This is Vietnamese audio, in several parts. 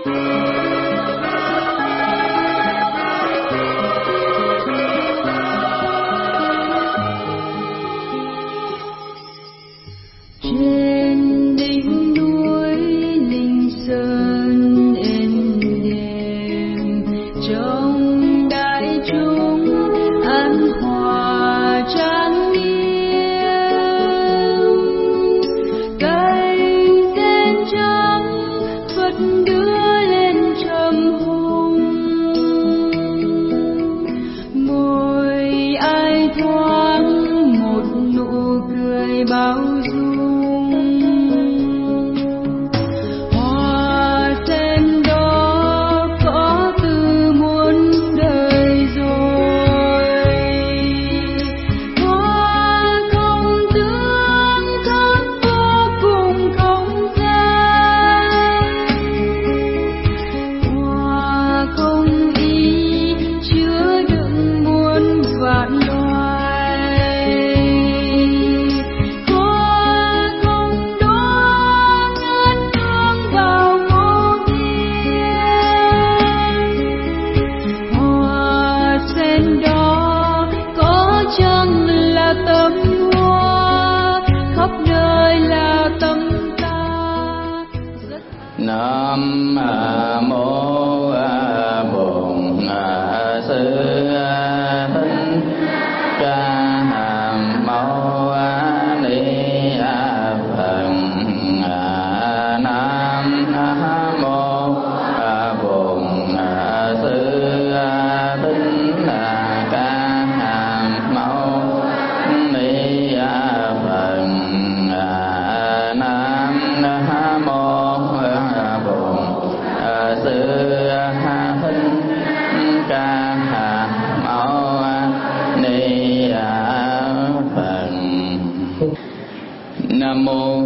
Nam mô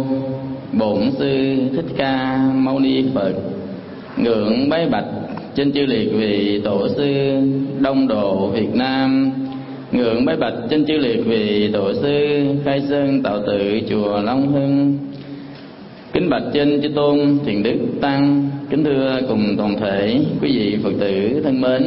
Bổn Sư Thích Ca Mâu Ni Phật. Ngưỡng bái bạch trên chư liệt vị tổ sư Đông Độ Việt Nam. Ngưỡng bái bạch trên chư liệt vị tổ sư Khai Sơn Tạo Tự chùa Long Hưng. Kính bạch trên chư tôn thiền đức tăng. Kính thưa cùng toàn thể quý vị Phật tử thân mến.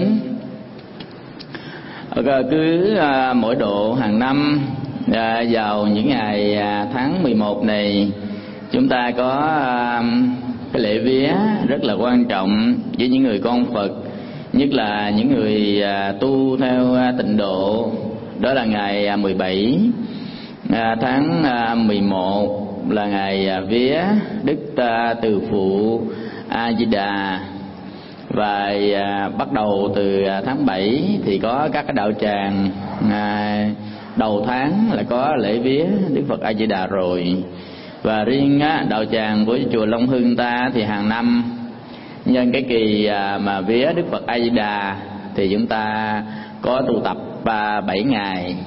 Cứ mỗi độ hàng năm vào những ngày tháng 11 này, chúng ta có cái lễ vía rất là quan trọng với những người con Phật, nhất là những người tu theo tịnh độ. Đó là ngày 17 tháng 11 là ngày vía Đức Từ Phụ A Di Đà. Và bắt đầu từ tháng 7 thì có các cái đạo tràng, đầu tháng là có lễ vía Đức Phật A Di Đà rồi. Và riêng đạo tràng của chùa Long Hưng ta thì hàng năm nhân cái kỳ mà vía Đức Phật A Di Đà thì chúng ta có tu tập 7 ngày,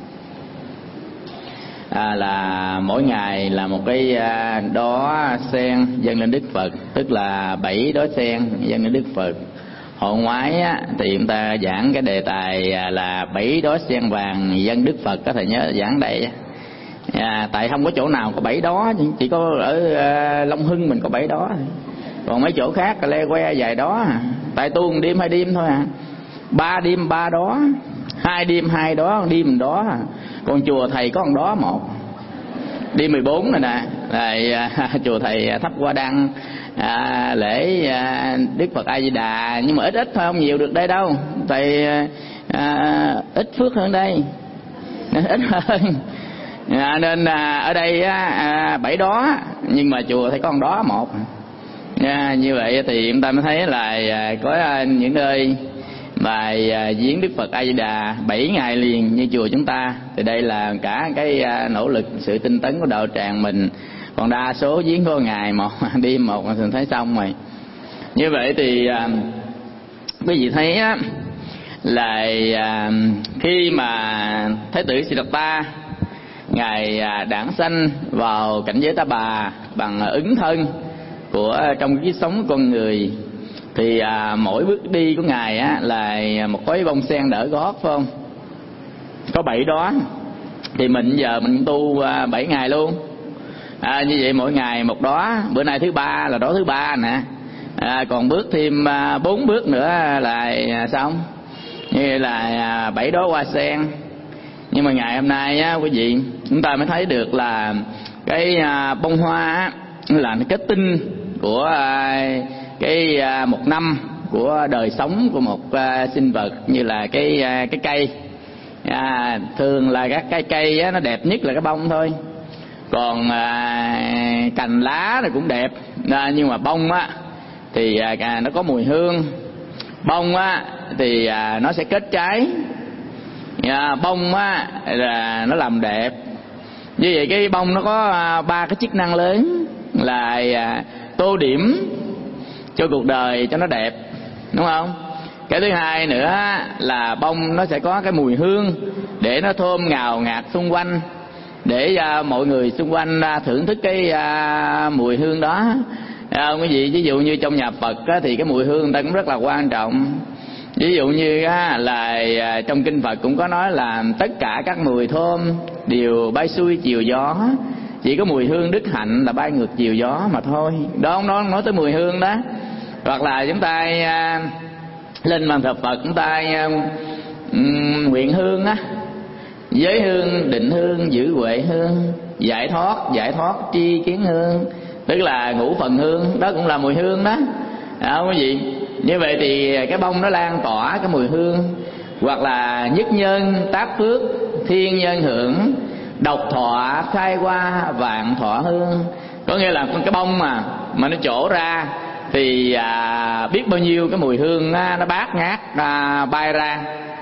là mỗi ngày là một cái đóa sen dâng lên Đức Phật, tức là 7 đóa sen dâng lên Đức Phật. Hồi ngoái thì chúng ta giảng cái đề tài là 7 đóa sen vàng dâng Đức Phật, có thể nhớ giảng đây. Tại không có chỗ nào có 7 đóa, chỉ có ở Long Hưng mình có 7 đóa, còn mấy chỗ khác le que vài đóa. Tại tu 1 đêm 2 đêm thôi 3 đêm 3 đóa, 2 đêm 2 đóa, 1 đêm 1 đóa. Còn chùa thầy có 1 đóa 1. Đêm 14 này nè, là chùa thầy thắp hoa đăng lễ Đức Phật A Di Đà, nhưng mà ít thôi, không nhiều được đây đâu. Thầy ít phước hơn đây, ít hơn. Nên ở đây 7 đóa, nhưng mà chùa thầy có 1 đóa 1. Như vậy thì chúng ta mới thấy là có những nơi bài viếng Đức Phật A Di Đà 7 ngày liền như chùa chúng ta, thì đây là cả cái nỗ lực sự tinh tấn của đạo tràng mình. Còn đa số viếng có ngày 1 đêm 1 mà thấy xong rồi. Như vậy thì quý vị thấy là khi mà Thái tử Siddhartha ngài đản sanh vào cảnh giới Ta Bà bằng ứng thân của trong cái sống con người, thì mỗi bước đi của ngài là một khối bông sen đỡ gót, phải không? Có 7 đóa. Thì mình giờ mình tu 7 ngày luôn. Như vậy mỗi ngày 1 đóa. Bữa nay thứ 3 là đóa thứ 3 nè. Còn bước thêm 4 bước nữa là xong, như là 7 đóa hoa sen. Nhưng mà ngày hôm nay á quý vị, chúng ta mới thấy được là cái bông hoa á, là cái kết tinh của cái một năm của đời sống của một sinh vật, như là cái cây. Thường là các cái cây á, nó đẹp nhất là cái bông thôi. Còn cành lá thì cũng đẹp, nhưng mà bông á thì nó có mùi hương. Bông á thì nó sẽ kết trái. Bông á là nó làm đẹp. Như vậy cái bông nó có 3 cái chức năng lớn là tô điểm cho cuộc đời cho nó đẹp, đúng không? Cái thứ hai nữa là bông nó sẽ có cái mùi hương để nó thơm ngào ngạt xung quanh, để mọi người xung quanh thưởng thức cái mùi hương đó. Quý vị, ví dụ như trong nhà Phật thì cái mùi hương ta cũng rất là quan trọng. Ví dụ như là trong kinh Phật cũng có nói là tất cả các mùi thơm đều bay xuôi chiều gió, chỉ có mùi hương đức hạnh là bay ngược chiều gió mà thôi. Đó, nó nói tới mùi hương đó. Hoặc là chúng ta lên bàn thờ Phật, chúng ta nguyện hương á, giới hương, định hương, giữ huệ hương, giải thoát tri kiến hương, tức là ngũ phần hương, đó cũng là mùi hương đó. Quý vị, như vậy thì cái bông nó lan tỏa cái mùi hương. Hoặc là nhất nhân tác phước, thiên nhân hưởng, độc thọ khai hoa vạn thọ hương. Có nghĩa là cái bông mà nó trổ ra thì biết bao nhiêu cái mùi hương nó bát ngát bay ra.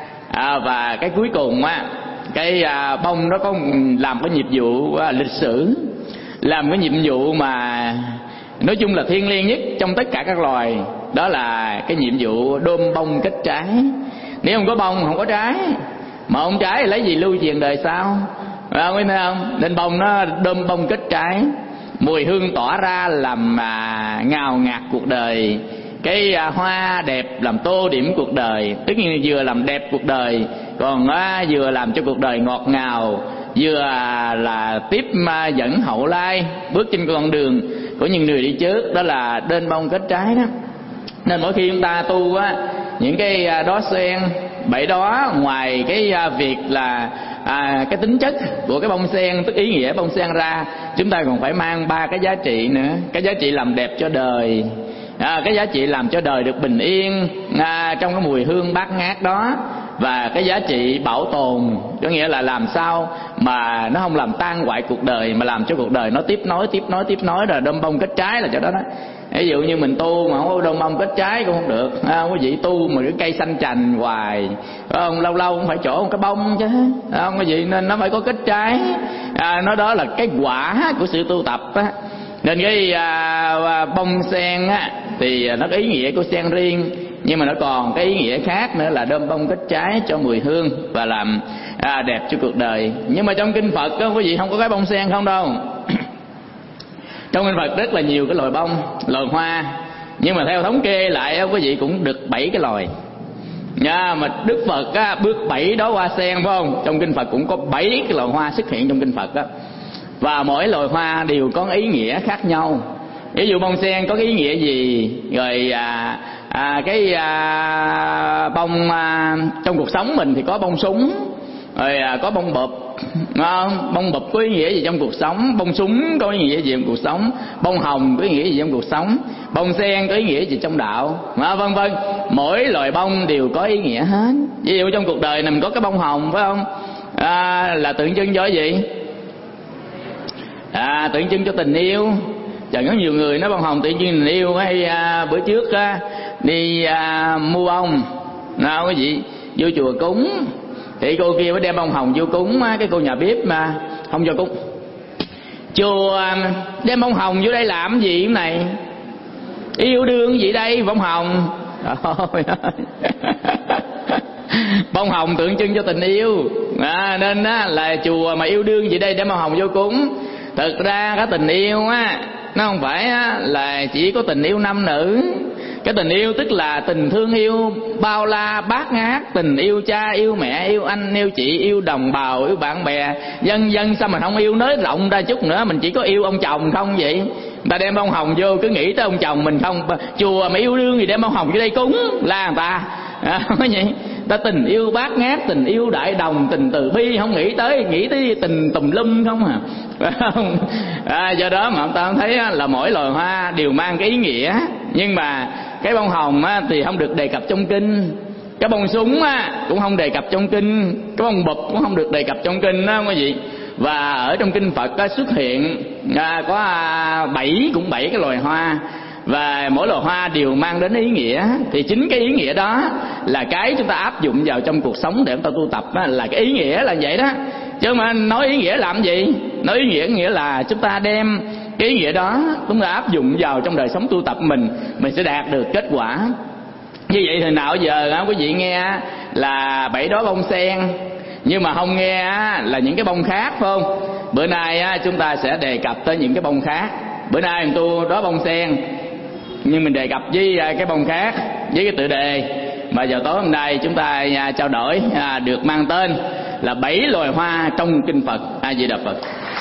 Và cái cuối cùng cái bông nó có làm cái nhiệm vụ lịch sử, làm cái nhiệm vụ mà nói chung là thiêng liêng nhất trong tất cả các loài, đó là cái nhiệm vụ đơm bông kết trái. Nếu không có bông không có trái, mà không trái thì lấy gì lưu truyền đời sau, quý thấy không? Nên bông nó đơm bông kết trái, mùi hương tỏa ra làm ngào ngạt cuộc đời. Cái hoa đẹp làm tô điểm cuộc đời, tất nhiên vừa làm đẹp cuộc đời, còn vừa làm cho cuộc đời ngọt ngào, vừa là tiếp dẫn hậu lai bước trên con đường của những người đi trước, đó là đơm bông kết trái đó. Nên mỗi khi chúng ta tu những cái đóa sen 7 đóa, ngoài cái việc là cái tính chất của cái bông sen, tức ý nghĩa bông sen ra, chúng ta còn phải mang 3 cái giá trị nữa. Cái giá trị làm đẹp cho đời, cái giá trị làm cho đời được bình yên trong cái mùi hương bát ngát đó, và cái giá trị bảo tồn, có nghĩa là làm sao mà nó không làm tan hoại cuộc đời, mà làm cho cuộc đời nó tiếp nối rồi đơm bông kết trái là chỗ đó đó. Ví dụ như mình tu mà không có đơm bông kết trái cũng không được. Quý vị tu mà cái cây xanh chành hoài, không, lâu lâu cũng phải chỗ một cái bông chứ, không quý vị, nên nó phải có kết trái. Nó đó là cái quả của sự tu tập á. Nên cái bông sen thì nó có ý nghĩa của sen riêng, nhưng mà nó còn cái ý nghĩa khác nữa là đơm bông kết trái cho mùi hương và làm đẹp cho cuộc đời. Nhưng mà trong kinh Phật quý vị không có cái bông sen không đâu. Trong kinh Phật rất là nhiều cái loài bông, loài hoa, nhưng mà theo thống kê lại quý vị cũng được 7 cái loài. Mà Đức Phật bước 7 đóa hoa sen, phải không? Trong kinh Phật cũng có 7 cái loài hoa xuất hiện trong kinh Phật đó. Và mỗi loài hoa đều có ý nghĩa khác nhau. Ví dụ bông sen có cái ý nghĩa gì, rồi cái bông trong cuộc sống mình thì có bông súng, rồi có bông bụp, không? Bông bụp có ý nghĩa gì trong cuộc sống, bông súng có ý nghĩa gì trong cuộc sống, bông hồng có ý nghĩa gì trong cuộc sống, bông sen có ý nghĩa gì trong đạo, vân vân. Mỗi loại bông đều có ý nghĩa hết. Ví dụ trong cuộc đời này mình có cái bông hồng, phải không? Là tượng trưng cho cái gì? Tượng trưng cho tình yêu. Chẳng có nhiều người nói bông hồng tượng trưng tình yêu. Hay bữa trước đi mua bông, quý vị vô chùa cúng, thì cô kia mới đem bông hồng vô cúng. Cái cô nhà bếp mà không cho cúng, chùa đem bông hồng vô đây làm gì cái này? Yêu đương gì đây bông hồng? Trời ơi. Bông hồng tượng trưng cho tình yêu, nên là chùa mà yêu đương gì đây đem bông hồng vô cúng. Thực ra cái tình yêu nó không phải là chỉ có tình yêu nam nữ. Cái tình yêu tức là tình thương yêu bao la bát ngát, tình yêu cha, yêu mẹ, yêu anh, yêu chị, yêu đồng bào, yêu bạn bè, vân vân. Sao mình không yêu nới rộng ra chút nữa, mình chỉ có yêu ông chồng không vậy? Người ta đem bông hồng vô cứ nghĩ tới ông chồng mình không, chùa mà yêu đương gì đem bông hồng vô đây cúng la người ta. Vậy ta tình yêu bát ngát, tình yêu đại đồng, tình từ bi, không nghĩ tới tình tùm lum không do đó mà ông ta thấy là mỗi loài hoa đều mang cái ý nghĩa. Nhưng mà cái bông hồng thì không được đề cập trong kinh, cái bông súng cũng không đề cập trong kinh, cái bông bụp cũng không được đề cập trong kinh đó quý vị. Và ở trong kinh Phật xuất hiện có 7 cái loài hoa, và mỗi loài hoa đều mang đến ý nghĩa. Thì chính cái ý nghĩa đó là cái chúng ta áp dụng vào trong cuộc sống để chúng ta tu tập là cái ý nghĩa là vậy đó. Chứ mà nói ý nghĩa làm gì? Nói ý nghĩa là chúng ta đem cái ý nghĩa đó chúng ta áp dụng vào trong đời sống tu tập mình sẽ đạt được kết quả. Như vậy thì nào giờ quý vị nghe là 7 đóa bông sen, nhưng mà không nghe là những cái bông khác, phải không? Bữa nay chúng ta sẽ đề cập tới những cái bông khác. Bữa nay mình tu đóa bông sen, nhưng mình đề cập với cái bông khác, với cái tựa đề mà vào tối hôm nay chúng ta trao đổi được mang tên là 7 loài hoa trong kinh Phật. A Di Đà Phật.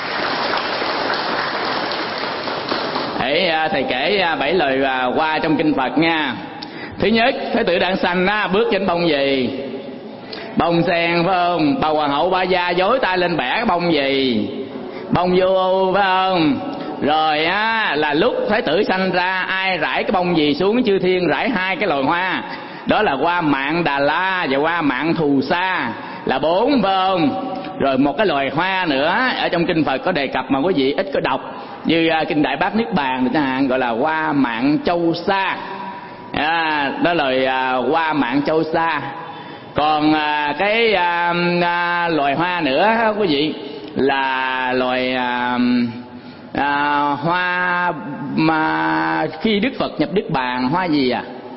Thầy kể 7 loài hoa trong kinh Phật nha. Thứ nhất, Thái tử Đản Sanh bước trên bông gì? Bông sen, phải không? Bà hoàng hậu Ba Gia dối tay lên bẻ cái bông gì? Bông vô ưu, phải không? Rồi là lúc Thái tử sanh ra, ai rải cái bông gì xuống? Chư thiên rải 2 cái loài hoa, đó là hoa Mạn Đà La và hoa Mạn Thù Sa, là 4, phải không? Rồi một cái loài hoa nữa ở trong kinh Phật có đề cập mà quý vị ít có đọc, như kinh Đại Bát Niết Bàn chẳng hạn, gọi là hoa Mạn Châu Sa. Đó là hoa Mạn Châu Sa. Còn cái loài hoa nữa quý vị là loài hoa mà khi Đức Phật nhập Niết Bàn, hoa gì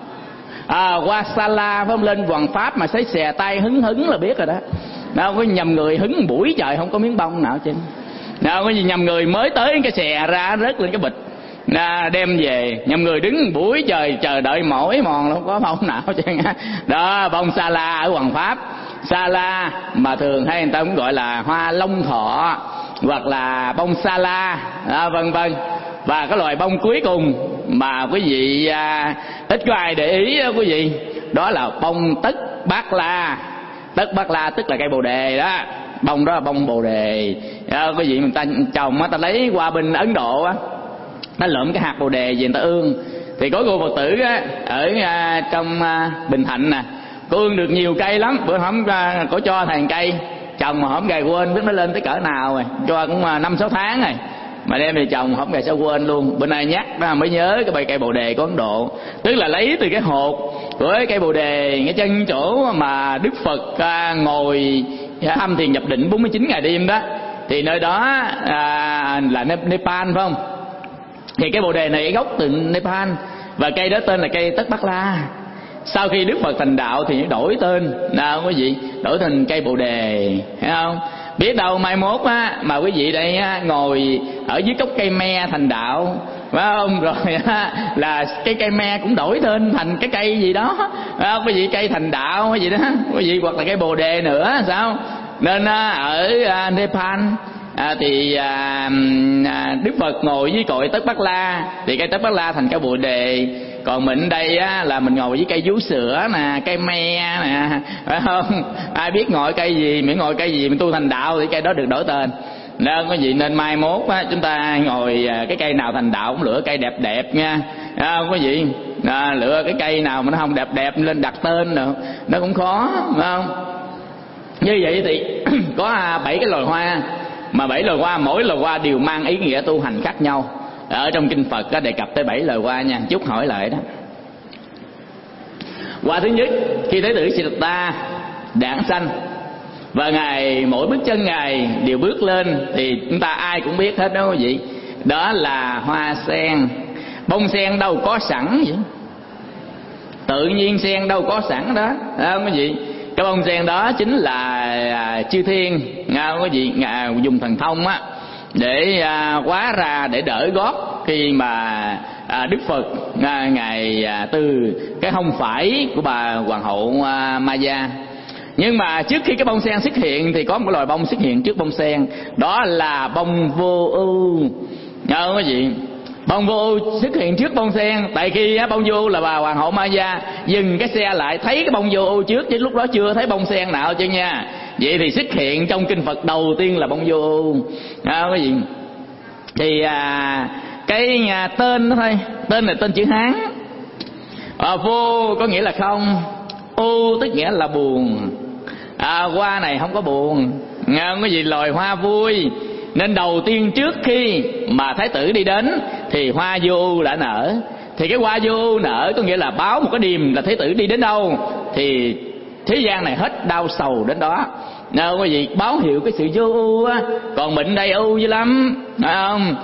hoa Sa La, phải không? Lên Hoàng Pháp mà sấy xè tay hứng là biết rồi đó. Đâu có nhầm người hứng buổi trời không có miếng bông nào chứ. Đâu có gì nhầm người mới tới cái xè ra rớt lên cái bịch đem về, nhầm người đứng buổi trời chờ đợi mỏi mòn không có bông nào chứ. Đó, bông Sa La ở Hoàng Pháp. Sa La mà thường hay người ta cũng gọi là hoa Long Thọ hoặc là bông Sa La, vân vân. Và cái loài bông cuối cùng mà quý vị ít có ai để ý đó quý vị, đó là bông Tất Bát La. Tất Bát La tức là cây bồ đề đó. Bông đó là bông bồ đề. Quý vị, người ta trồng ta lấy qua bên Ấn Độ ta lượm cái hạt bồ đề về người ta ương. Thì có cô Phật tử ở trong Bình Thạnh nè, cô ương được nhiều cây lắm. Bữa hổm cổ cho thằng cây trồng mà hổm gài quên biết nó lên tới cỡ nào rồi, cho cũng 5-6 tháng rồi mà đem về trồng hổm gài sao quên luôn. Bữa nay nhắc ra mới nhớ cái cây bồ đề của Ấn Độ, tức là lấy từ cái hột của cây bồ đề, cái chân chỗ mà Đức Phật ngồi thăm thiền nhập định 49 ngày đêm đó, thì nơi đó là Nepal, phải không? Thì cái bồ đề này cái gốc từ Nepal, và cây đó tên là cây Tất Bát La. Sau khi Đức Phật thành đạo thì đổi tên, nào quý vị, đổi thành cây bồ đề, thấy không? Biết đâu mai mốt mà quý vị đây ngồi ở dưới gốc cây me thành đạo, phải không? Rồi là cái cây me cũng đổi tên thành cái cây gì đó, phải không? Quý vị, cây thành đạo cái gì đó, quý vị, hoặc là cây bồ đề nữa, sao? Nên ở Nepal thì Đức Phật ngồi với cội Tất Bát La, thì cây Tất Bát La thành cây bồ đề. Còn mình đây là mình ngồi với cây vú sữa nè, cây me nè, phải không? Ai biết ngồi cây gì, miễn ngồi cây gì mình tu thành đạo thì cây đó được đổi tên. Nên có gì nên mai mốt chúng ta ngồi cái cây nào thành đạo cũng lựa cây đẹp đẹp nha, không có gì lựa cái cây nào mà nó không đẹp đẹp lên đặt tên được, nó cũng khó, phải không? Như vậy thì có 7 cái loài hoa, mà 7 loài hoa mỗi loài hoa đều mang ý nghĩa tu hành khác nhau. Ở trong kinh Phật có đề cập tới 7 loài hoa nha. Chút hỏi lại đó. Hoa thứ nhất, khi Thái tử Siddhartha đản sanh và ngài mỗi bước chân ngài đều bước lên thì chúng ta ai cũng biết hết đó quý vị, đó là hoa sen. Bông sen đâu có sẵn vậy, tự nhiên sen đâu có sẵn đó, không quý vị? Cái bông sen đó chính là chư thiên, quý vị, dùng thần thông để hóa ra để đỡ gót khi mà Đức Phật ngài từ cái hông phải của bà hoàng hậu Maya. Nhưng mà trước khi cái bông sen xuất hiện thì có một loài bông xuất hiện trước bông sen, đó là bông vô ưu. Nhớ quý vị, Bông vô ưu xuất hiện trước bông sen. Tại khi bông vô ưu là bà hoàng hậu Maya dừng cái xe lại, thấy cái bông vô ưu trước, chứ lúc đó chưa thấy bông sen nào chứ nha. Vậy thì xuất hiện trong kinh Phật đầu tiên là bông vô ưu. Cái gì thì cái tên đó thôi, tên là tên chữ Hán. Vô có nghĩa là không, ưu tức nghĩa là buồn. Hoa này không có buồn, không có gì loài hoa vui. Nên đầu tiên trước khi mà thái tử đi đến thì hoa vô ưu đã nở. Thì cái hoa vô ưu nở có nghĩa là báo một cái điềm là thái tử đi đến đâu thì thế gian này hết đau sầu đến đó. Đâu có gì báo hiệu cái sự vô ưu á. Còn mình đây ưu dữ lắm, phải không?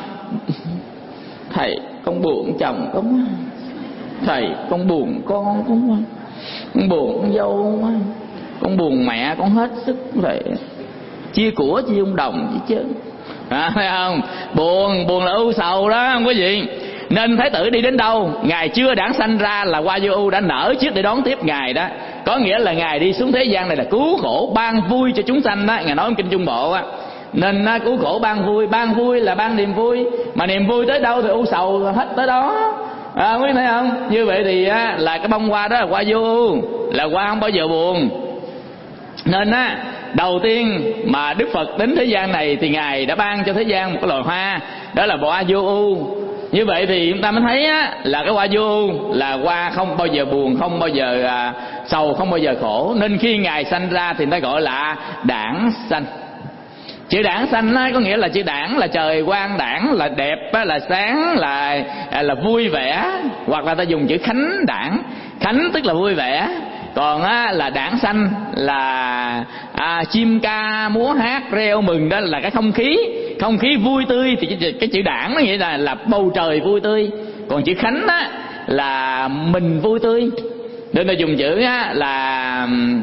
Thầy con buồn chồng con, thầy con buồn con buồn con dâu, con buồn mẹ, con hết sức vậy, chia của chia ông đồng chứ chứ, phải không? Buồn là ưu sầu đó, không có gì. Nên thái tử đi đến đâu, ngài chưa đản sanh ra là hoa vô ưu đã nở trước để đón tiếp ngài đó. Có nghĩa là ngài đi xuống thế gian này là cứu khổ ban vui cho chúng sanh đó, ngài nói trong kinh Trung Bộ á. Nên cứu khổ ban vui là ban niềm vui, mà niềm vui tới đâu thì ưu sầu hết tới đó. Quý thấy không? Như vậy thì là cái bông hoa đó là hoa vô ưu, là hoa không bao giờ buồn. Nên đầu tiên mà Đức Phật đến thế gian này thì ngài đã ban cho thế gian một cái loài hoa, đó là hoa vô ưu. Như vậy thì chúng ta mới thấy là cái hoa vô ưu là hoa không bao giờ buồn, không bao giờ sầu, không bao giờ khổ. Nên khi ngài sanh ra thì người ta gọi là đản sanh. Chữ đản sanh có nghĩa là chữ đản là trời quang đản, là đẹp, là sáng, là vui vẻ. Hoặc là ta dùng chữ khánh đản. Khánh tức là vui vẻ. Còn là đản sanh là chim ca múa hát reo mừng, đó là cái không khí vui tươi. Thì cái chữ đản nó nghĩa là bầu trời vui tươi. Còn chữ khánh là mình vui tươi. Nên ta dùng chữ là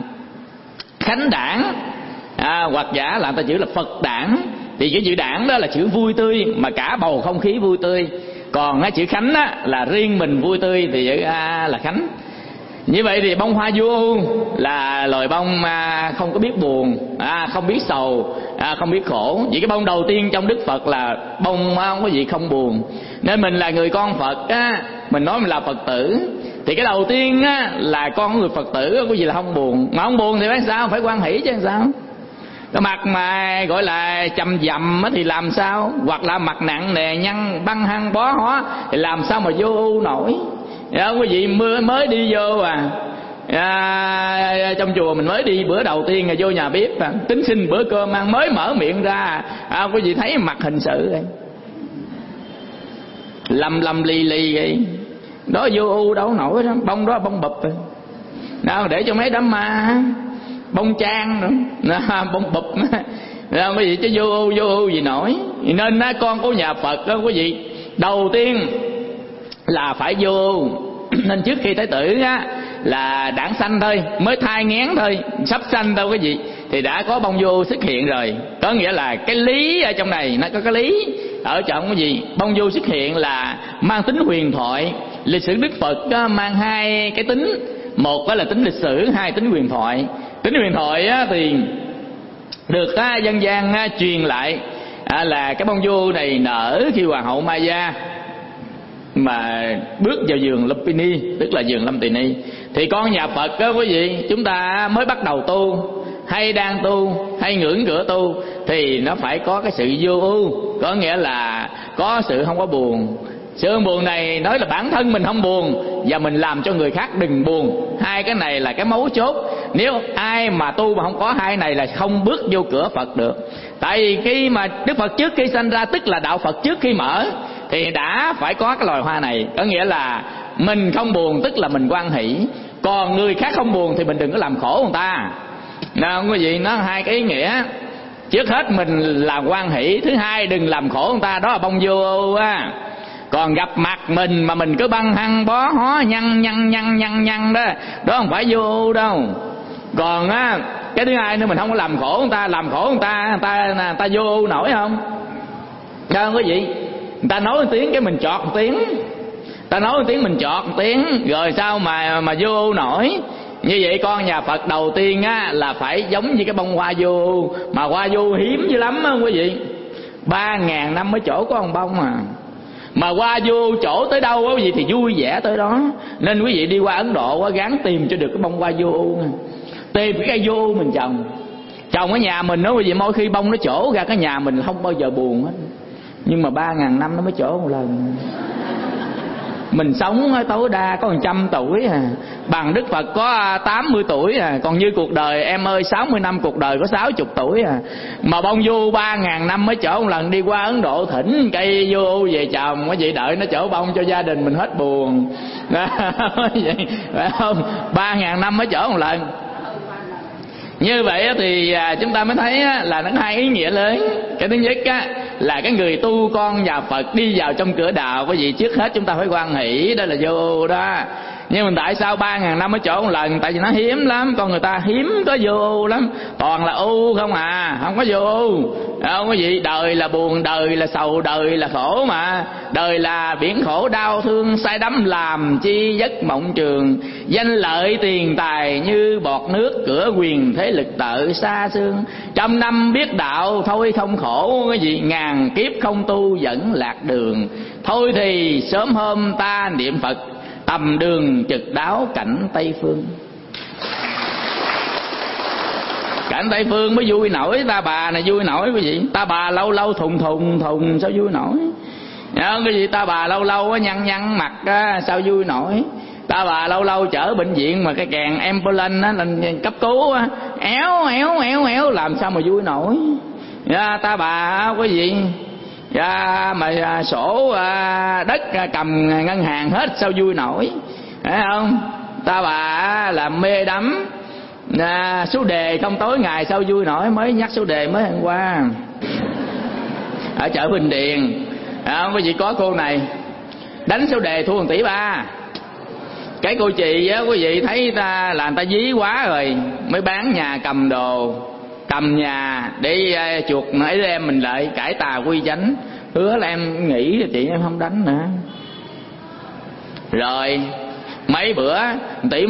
khánh đản, hoặc giả là ta chữ là Phật đản. Thì cái chữ đản đó là chữ vui tươi, mà cả bầu không khí vui tươi. Còn chữ khánh là riêng mình vui tươi thì chữ là khánh. Như vậy thì bông hoa vô ưu là loài bông không có biết buồn, không biết sầu, không biết khổ. Vì cái bông đầu tiên trong Đức Phật là bông không có gì không buồn. Nên mình là người con Phật mình nói mình là Phật tử, thì cái đầu tiên là con người Phật tử có gì là không buồn. Mà không buồn thì phải sao? Phải hoan hỷ chứ sao? Cái mặt mà gọi là chầm dầm thì làm sao? Hoặc là mặt nặng nề nhăn băng hăng bó hóa thì làm sao mà vô ưu nổi? Quý vị mới đi vô trong chùa mình mới đi bữa đầu tiên là vô nhà bếp tính xin bữa cơm ăn, mới mở miệng ra quý vị thấy mặt hình sự rồi, lầm lì vậy đó, vô ưu đâu nổi đó. Bông đó bông bụp rồi nào, để cho mấy đám ma bông trang nữa, bông bụp quý vị, chứ vô ưu gì nổi. Nên con của nhà Phật đó quý vị, đầu tiên là phải vô ưu. Nên trước khi thái tử là đản sanh thôi, mới thai nghén thôi, sắp sanh đâu cái gì thì đã có bông vô xuất hiện rồi. Có nghĩa là cái lý ở trong này nó có cái lý ở trong cái gì. Bông vô xuất hiện là mang tính huyền thoại. Lịch sử Đức Phật mang hai cái tính, một là tính lịch sử, hai tính huyền thoại. Tính huyền thoại thì được dân gian truyền lại là cái bông vô này nở khi hoàng hậu Maya mà bước vào vườn Lumpini, tức là vườn Lâm Tỳ Ni. Thì con nhà Phật đó quý vị, chúng ta mới bắt đầu tu, hay đang tu, hay ngưỡng cửa tu, thì nó phải có cái sự vô ưu. Có nghĩa là có sự không có buồn. Sự không buồn này nói là bản thân mình không buồn và mình làm cho người khác đừng buồn. Hai cái này là cái mấu chốt. Nếu ai mà tu mà không có hai này là không bước vô cửa Phật được. Tại vì khi mà Đức Phật trước khi sanh ra, tức là đạo Phật trước khi mở, thì đã phải có cái loài hoa này. Có nghĩa là mình không buồn tức là mình hoan hỷ, còn người khác không buồn thì mình đừng có làm khổ người ta. Nào quý vị, nó hai cái ý nghĩa. Trước hết mình là hoan hỷ, thứ hai đừng làm khổ người ta, đó là bông vô ưu á. Còn gặp mặt mình mà mình cứ băng hăng bó hó nhăn đó, đó không phải vô ưu đâu. Còn cái thứ hai nữa, mình không có làm khổ người ta. Làm khổ người ta vô ưu nổi không? Đâu quý vị, người ta nói một tiếng cái mình chọt một tiếng, ta nói một tiếng mình chọt một tiếng, rồi sao mà vô ưu nổi? Như vậy con nhà Phật đầu tiên là phải giống như cái bông hoa vô ưu. Mà hoa vô ưu hiếm dữ lắm quý vị, 3.000 năm mới chỗ có một bông mà. Mà qua vô chỗ tới đâu quý vị thì vui vẻ tới đó. Nên quý vị đi qua Ấn Độ gắng tìm cho được cái bông hoa vô ưu, tìm cái cây vô ưu mình trồng. Trồng ở nhà mình đó quý vị, mỗi khi bông nó trổ ra cái nhà mình không bao giờ buồn hết. Nhưng mà 3.000 năm nó mới trổ một lần. Mình sống tối đa có 100 tuổi à, bằng Đức Phật có 80 tuổi à. Còn như cuộc đời em ơi 60 năm cuộc đời có 60 tuổi à. Mà bông vô 3.000 năm mới trổ một lần. Đi qua Ấn Độ thỉnh cây vô về trồng, quý vị đợi nó trổ bông cho gia đình mình hết buồn. Vậy phải không? 3.000 năm mới trổ một lần. Như vậy thì chúng ta mới thấy là nó có hai ý nghĩa lớn. Cái thứ nhất là cái người tu con nhà Phật đi vào trong cửa đạo, quý vị trước hết chúng ta phải hoan hỷ, đó là vô ưu đó. Nhưng mà tại sao 3.000 năm mới trổ một lần? Tại vì nó hiếm lắm, con người ta hiếm có vô ưu lắm, toàn là ưu không à, không có vô ưu. Không có gì, đời là buồn, đời là sầu, đời là khổ mà. Đời là biển khổ đau thương, say đắm làm chi giấc mộng trường. Danh lợi tiền tài như bọt nước, cửa quyền thế lực tợ xa xương. Trăm năm biết đạo thôi không khổ, cái gì ngàn kiếp không tu vẫn lạc đường. Thôi thì sớm hôm ta niệm Phật, tầm đường trực đáo cảnh Tây Phương. Cảnh Tây Phương mới vui nổi, ta bà này vui nổi quý vị. Ta bà lâu lâu thùng sao vui nổi. Cái gì ta bà lâu lâu nhăn mặt sao vui nổi. Ta bà lâu lâu chở bệnh viện mà cái kèn ambulance lên cấp cứu éo làm sao mà vui nổi. Ta bà quý vị mà sổ đất cầm ngân hàng hết sao vui nổi, phải không? Ta bà làm mê đắm số đề không tối ngày sao vui nổi. Mới nhắc số đề mới hôm qua ở chợ Bình Điền, quý vị có cô này đánh số đề thua 1,3 tỷ. Cái cô chị á, quý vị thấy ta là người ta dí quá rồi mới bán nhà cầm đồ, cầm nhà để chuộc nãy em mình lại cải tà quy chánh. Hứa là em nghỉ rồi chị, em không đánh nữa. Rồi mấy bữa 1,1 tỷ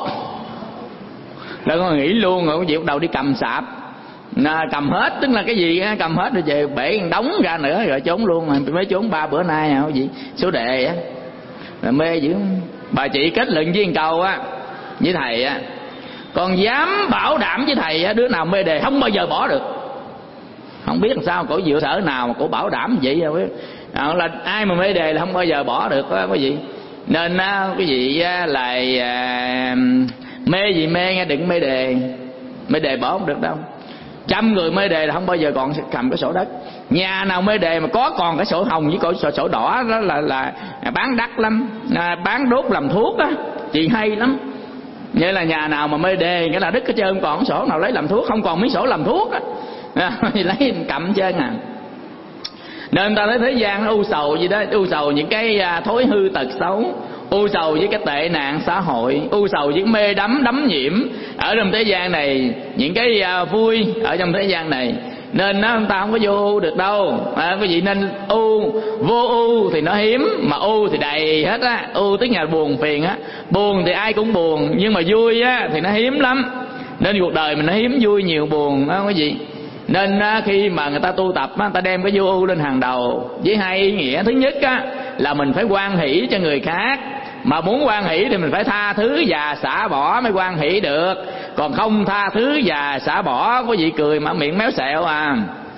rồi con nghỉ luôn rồi, con chị bắt đầu đi cầm sạp. Cầm hết, tức là cái gì cầm hết rồi về bể đóng ra nữa rồi trốn luôn. Mà mới trốn 3 bữa nay hả gì số đề á, là mê dữ. Bà chị kết luận với câu á, với thầy á, còn dám bảo đảm với thầy á, đứa nào mê đề không bao giờ bỏ được. Không biết làm sao cổ dựa sở nào mà cổ bảo đảm vậy rồi. Là ai mà mê đề là không bao giờ bỏ được đó quý vị. Nên quý vị là mê gì mê nghe, đừng mê đề. Mê đề bỏ không được đâu. 100 người mê đề là không bao giờ còn cầm cái sổ đất. Nhà nào mê đề mà có còn cái sổ hồng với sổ đỏ đó là bán đắt lắm, bán đốt làm thuốc á, chị hay lắm. Vậy là nhà nào mà mê đề nghĩa là đứt cái trơn, còn sổ nào lấy làm thuốc, không còn mấy sổ làm thuốc á thì lấy cầm trơn à. Nên ta thấy thế gian nó u sầu gì đó, u sầu những cái thói hư tật xấu, u sầu với cái tệ nạn xã hội, u sầu với mê đắm nhiễm ở trong thế gian này, những cái vui ở trong thế gian này. Nên chúng ta không có vô ưu được đâu. Quý vị nên vô ưu thì nó hiếm, mà ưu thì đầy hết á. Ưu tức là buồn phiền á. Buồn thì ai cũng buồn, nhưng mà vui á thì nó hiếm lắm. Nên cuộc đời mình nó hiếm vui nhiều buồn đó quý vị. Nên khi mà người ta tu tập người ta đem cái vô ưu lên hàng đầu với hai ý nghĩa. Thứ nhất á là mình phải hoan hỷ cho người khác. Mà muốn hoan hỷ thì mình phải tha thứ và xả bỏ mới hoan hỷ được. Còn không tha thứ và xả bỏ, có vị cười mà miệng méo xẹo à.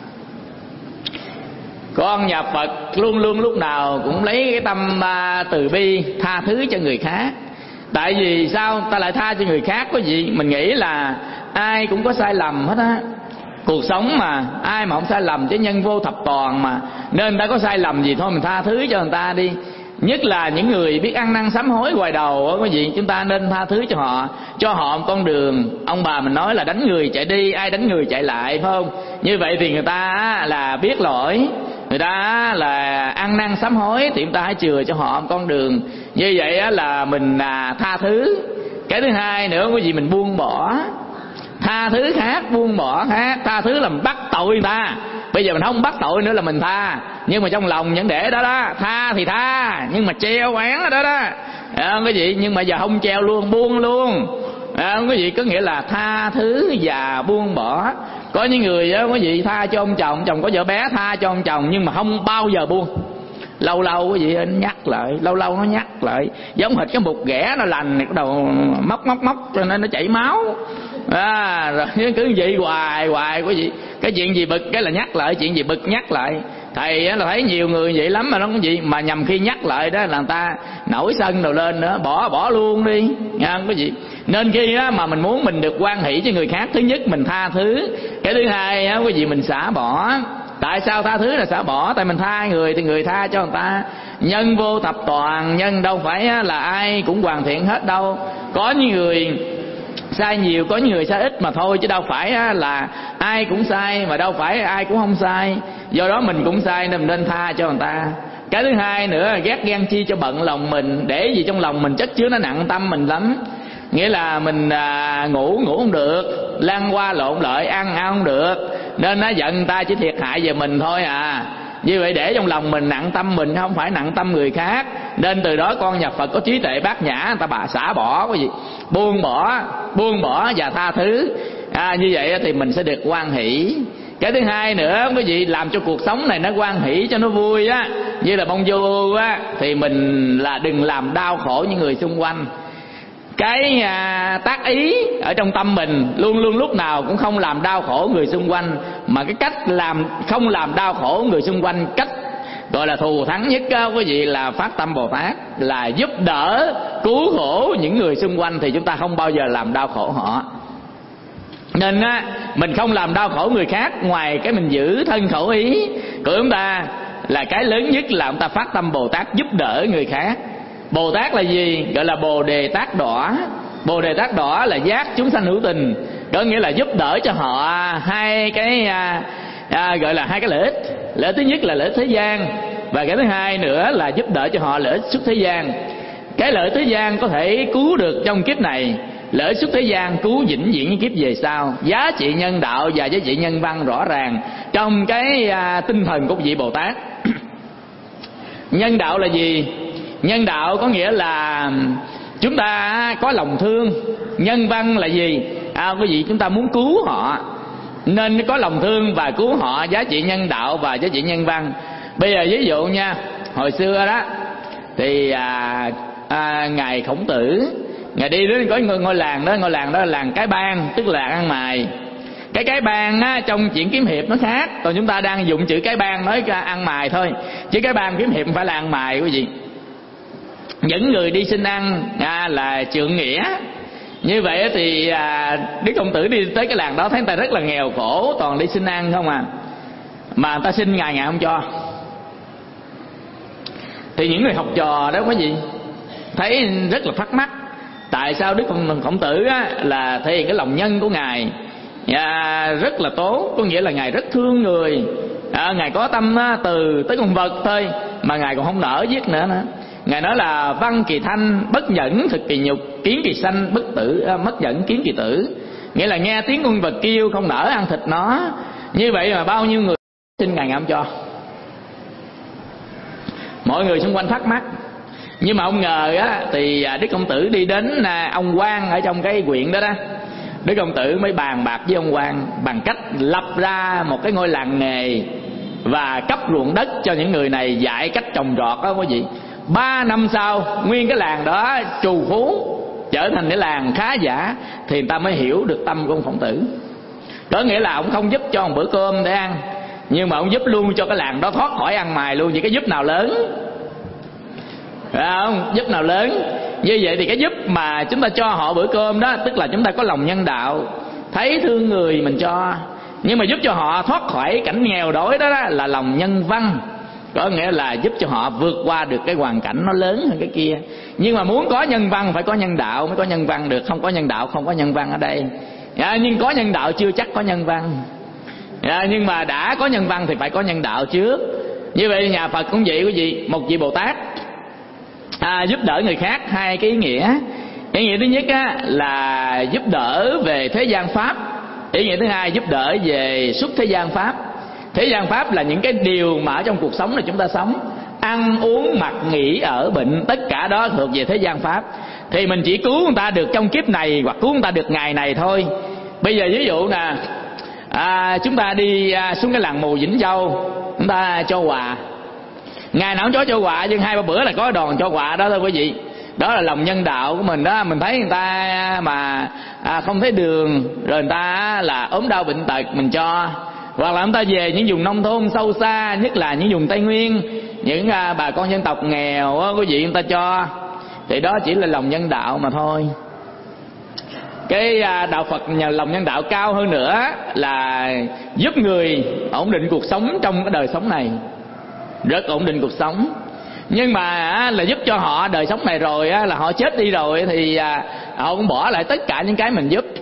Con nhà Phật luôn luôn lúc nào cũng lấy cái tâm từ bi tha thứ cho người khác. Tại vì sao ta lại tha cho người khác? Có gì mình nghĩ là ai cũng có sai lầm hết á. Cuộc sống mà ai mà không sai lầm, chứ nhân vô thập toàn mà. Nên ta có sai lầm gì thôi mình tha thứ cho người ta đi. Nhất là những người biết ăn năn sám hối hoài đầu á quý vị, chúng ta nên tha thứ cho họ một con đường. Ông bà mình nói là đánh người chạy đi, ai đánh người chạy lại, phải không? Như vậy thì người ta là biết lỗi, người ta là ăn năn sám hối, thì chúng ta hãy chừa cho họ một con đường. Như vậy là mình tha thứ. Cái thứ hai nữa quý vị, mình buông bỏ. Tha thứ khác, buông bỏ khác. Tha thứ là mình bắt tội người ta, bây giờ mình không bắt tội nữa là mình tha. Nhưng mà trong lòng vẫn để đó đó. Tha thì tha, nhưng mà treo oán ở đó đó cái gì. Nhưng mà giờ không treo luôn, buông luôn cái gì. Có nghĩa là tha thứ và buông bỏ. Có những người đó quý vị tha cho ông chồng, chồng có vợ bé, tha cho ông chồng nhưng mà không bao giờ buông. lâu lâu cái gì nó nhắc lại, lâu lâu nó nhắc lại, giống hệt cái bụt ghẻ nó lành bắt đầu móc cho nên nó chảy máu. Rồi cứ vậy hoài cái gì, cái chuyện gì bực cái là nhắc lại, chuyện gì bực nhắc lại. Thầy là thấy nhiều người vậy lắm mà nó không gì, mà nhầm khi nhắc lại đó là người ta nổi sân đầu lên nữa, bỏ luôn đi nha, không có gì. Nên khi đó mà mình muốn mình được hoan hỷ cho người khác, thứ nhất mình tha thứ, cái thứ hai á, cái gì mình xả bỏ. Tại sao tha thứ là xả bỏ? Tại mình tha người thì người tha cho người ta. Nhân vô thập toàn, nhân đâu phải là ai cũng hoàn thiện hết đâu. Có những người sai nhiều, có những người sai ít mà thôi, chứ đâu phải là ai cũng sai, mà đâu phải ai cũng không sai. Do đó mình cũng sai nên mình nên tha cho người ta. Cái thứ hai nữa là ghét ghen chi cho bận lòng mình, để gì trong lòng mình chất chứa nó nặng tâm mình lắm. Nghĩa là mình ngủ không được, lăn qua lộn lại, ăn không được, nên nó giận người ta chỉ thiệt hại về mình thôi à. Như vậy để trong lòng mình nặng tâm mình, không phải nặng tâm người khác. Nên từ đó con nhà Phật có trí tuệ bát nhã, người ta xả bỏ cái gì, buông bỏ và tha thứ. Như vậy thì mình sẽ được hoan hỷ. Cái thứ hai nữa, cái gì làm cho cuộc sống này nó hoan hỷ cho nó vui á, như là bông vô á, thì mình là đừng làm đau khổ những người xung quanh. Cái tác ý ở trong tâm mình luôn luôn lúc nào cũng không làm đau khổ người xung quanh, mà cái cách không làm đau khổ người xung quanh, cách gọi là thù thắng nhất á, quý vị, là phát tâm Bồ Tát, là giúp đỡ cứu khổ những người xung quanh, thì chúng ta không bao giờ làm đau khổ họ. Nên mình không làm đau khổ người khác, ngoài cái mình giữ thân khẩu ý của chúng ta, là cái lớn nhất là chúng ta phát tâm Bồ Tát giúp đỡ người khác. Bồ Tát là gì? Gọi là Bồ Đề Tát Đọa. Bồ Đề Tát Đọa là giác chúng sanh hữu tình, có nghĩa là giúp đỡ cho họ hai cái gọi là hai cái lợi ích. Lợi ích thứ nhất là lợi ích thế gian, và cái thứ hai nữa là giúp đỡ cho họ lợi ích xuất thế gian. Cái lợi ích thế gian có thể cứu được trong kiếp này, lợi ích xuất thế gian cứu vĩnh viễn những kiếp về sau. Giá trị nhân đạo và giá trị nhân văn rõ ràng trong cái tinh thần của vị Bồ Tát. Nhân đạo là gì? Nhân đạo có nghĩa là chúng ta có lòng thương. Nhân văn là gì? Quý vị, chúng ta muốn cứu họ nên có lòng thương và cứu họ, giá trị nhân đạo và giá trị nhân văn. Bây giờ ví dụ nha, hồi xưa đó thì ngài Khổng Tử, ngài đi đến có ngôi làng đó là làng Cái Bang, tức là ăn mày. Cái bang á, trong chuyện kiếm hiệp nó khác, còn chúng ta đang dùng chữ cái bang nói ăn mày thôi, chứ cái bang kiếm hiệp không phải là ăn mày quý vị. Những người đi xin ăn là trượng nghĩa. Như vậy thì Đức Công Tử đi tới cái làng đó thấy người ta rất là nghèo khổ, toàn đi xin ăn không à, mà người ta xin ngài không cho. Thì những người học trò đó quý vị thấy rất là thắc mắc, tại sao Đức Khổng Tử là thể hiện cái lòng nhân của ngài rất là tốt, có nghĩa là ngài rất thương người, ngài có tâm từ tới con vật thôi mà ngài còn không nỡ giết nữa. Ngài nói là văn kỳ thanh, bất nhẫn thực kỳ nhục, kiến kỳ sanh, mất nhẫn kiến kỳ tử. Nghĩa là nghe tiếng con vật kêu không nỡ ăn thịt nó. Như vậy mà bao nhiêu người xin ngài không cho. Mọi người xung quanh thắc mắc, nhưng mà không ngờ thì Đức Công Tử đi đến ông quan ở trong cái huyện đó. Đức Công Tử mới bàn bạc với ông quan bằng cách lập ra một cái ngôi làng nghề và cấp ruộng đất cho những người này, dạy cách trồng trọt đó quý vị. 3 năm sau nguyên cái làng đó trù phú, trở thành cái làng khá giả, thì người ta mới hiểu được tâm của ông Khổng Tử. Có nghĩa là ông không giúp cho một bữa cơm để ăn, nhưng mà ông giúp luôn cho cái làng đó thoát khỏi ăn mày luôn. Vậy cái giúp nào lớn, phải không? Giúp nào lớn. Như vậy thì cái giúp mà chúng ta cho họ bữa cơm đó, tức là chúng ta có lòng nhân đạo, thấy thương người mình cho. Nhưng mà giúp cho họ thoát khỏi cảnh nghèo đói đó là lòng nhân văn, có nghĩa là giúp cho họ vượt qua được cái hoàn cảnh nó lớn hơn cái kia. Nhưng mà muốn có nhân văn phải có nhân đạo mới có nhân văn được, không có nhân đạo không có nhân văn ở đây. Nhưng có nhân đạo chưa chắc có nhân văn. Nhưng mà đã có nhân văn thì phải có nhân đạo trước. Như vậy nhà Phật cũng vậy quý vị. Một vị Bồ Tát giúp đỡ người khác hai cái ý nghĩa. Ý nghĩa thứ nhất là giúp đỡ về thế gian pháp. Ý nghĩa thứ hai giúp đỡ về xuất thế gian pháp. Thế gian pháp là những cái điều mà ở trong cuộc sống này chúng ta sống, ăn uống mặc nghỉ ở bệnh, tất cả đó thuộc về thế gian pháp. Thì mình chỉ cứu người ta được trong kiếp này hoặc cứu người ta được ngày này thôi. Bây giờ ví dụ nè, chúng ta đi xuống cái làng mù Vĩnh Châu, chúng ta cho quà. ngày nào cũng cho quà, nhưng 2-3 bữa là có đòn cho quà đó thôi quý vị. Đó là lòng nhân đạo của mình đó. Mình thấy người ta mà không thấy đường, rồi người ta là ốm đau bệnh tật mình cho. Hoặc là người ta về những vùng nông thôn sâu xa, nhất là những vùng Tây Nguyên, những bà con dân tộc nghèo đó, quý vị, người ta cho. Thì đó chỉ là lòng nhân đạo mà thôi. Cái đạo Phật nhờ lòng nhân đạo cao hơn nữa là giúp người ổn định cuộc sống trong cái đời sống này, rất ổn định cuộc sống. Nhưng mà là giúp cho họ đời sống này rồi là họ chết đi rồi thì họ cũng bỏ lại tất cả những cái mình giúp.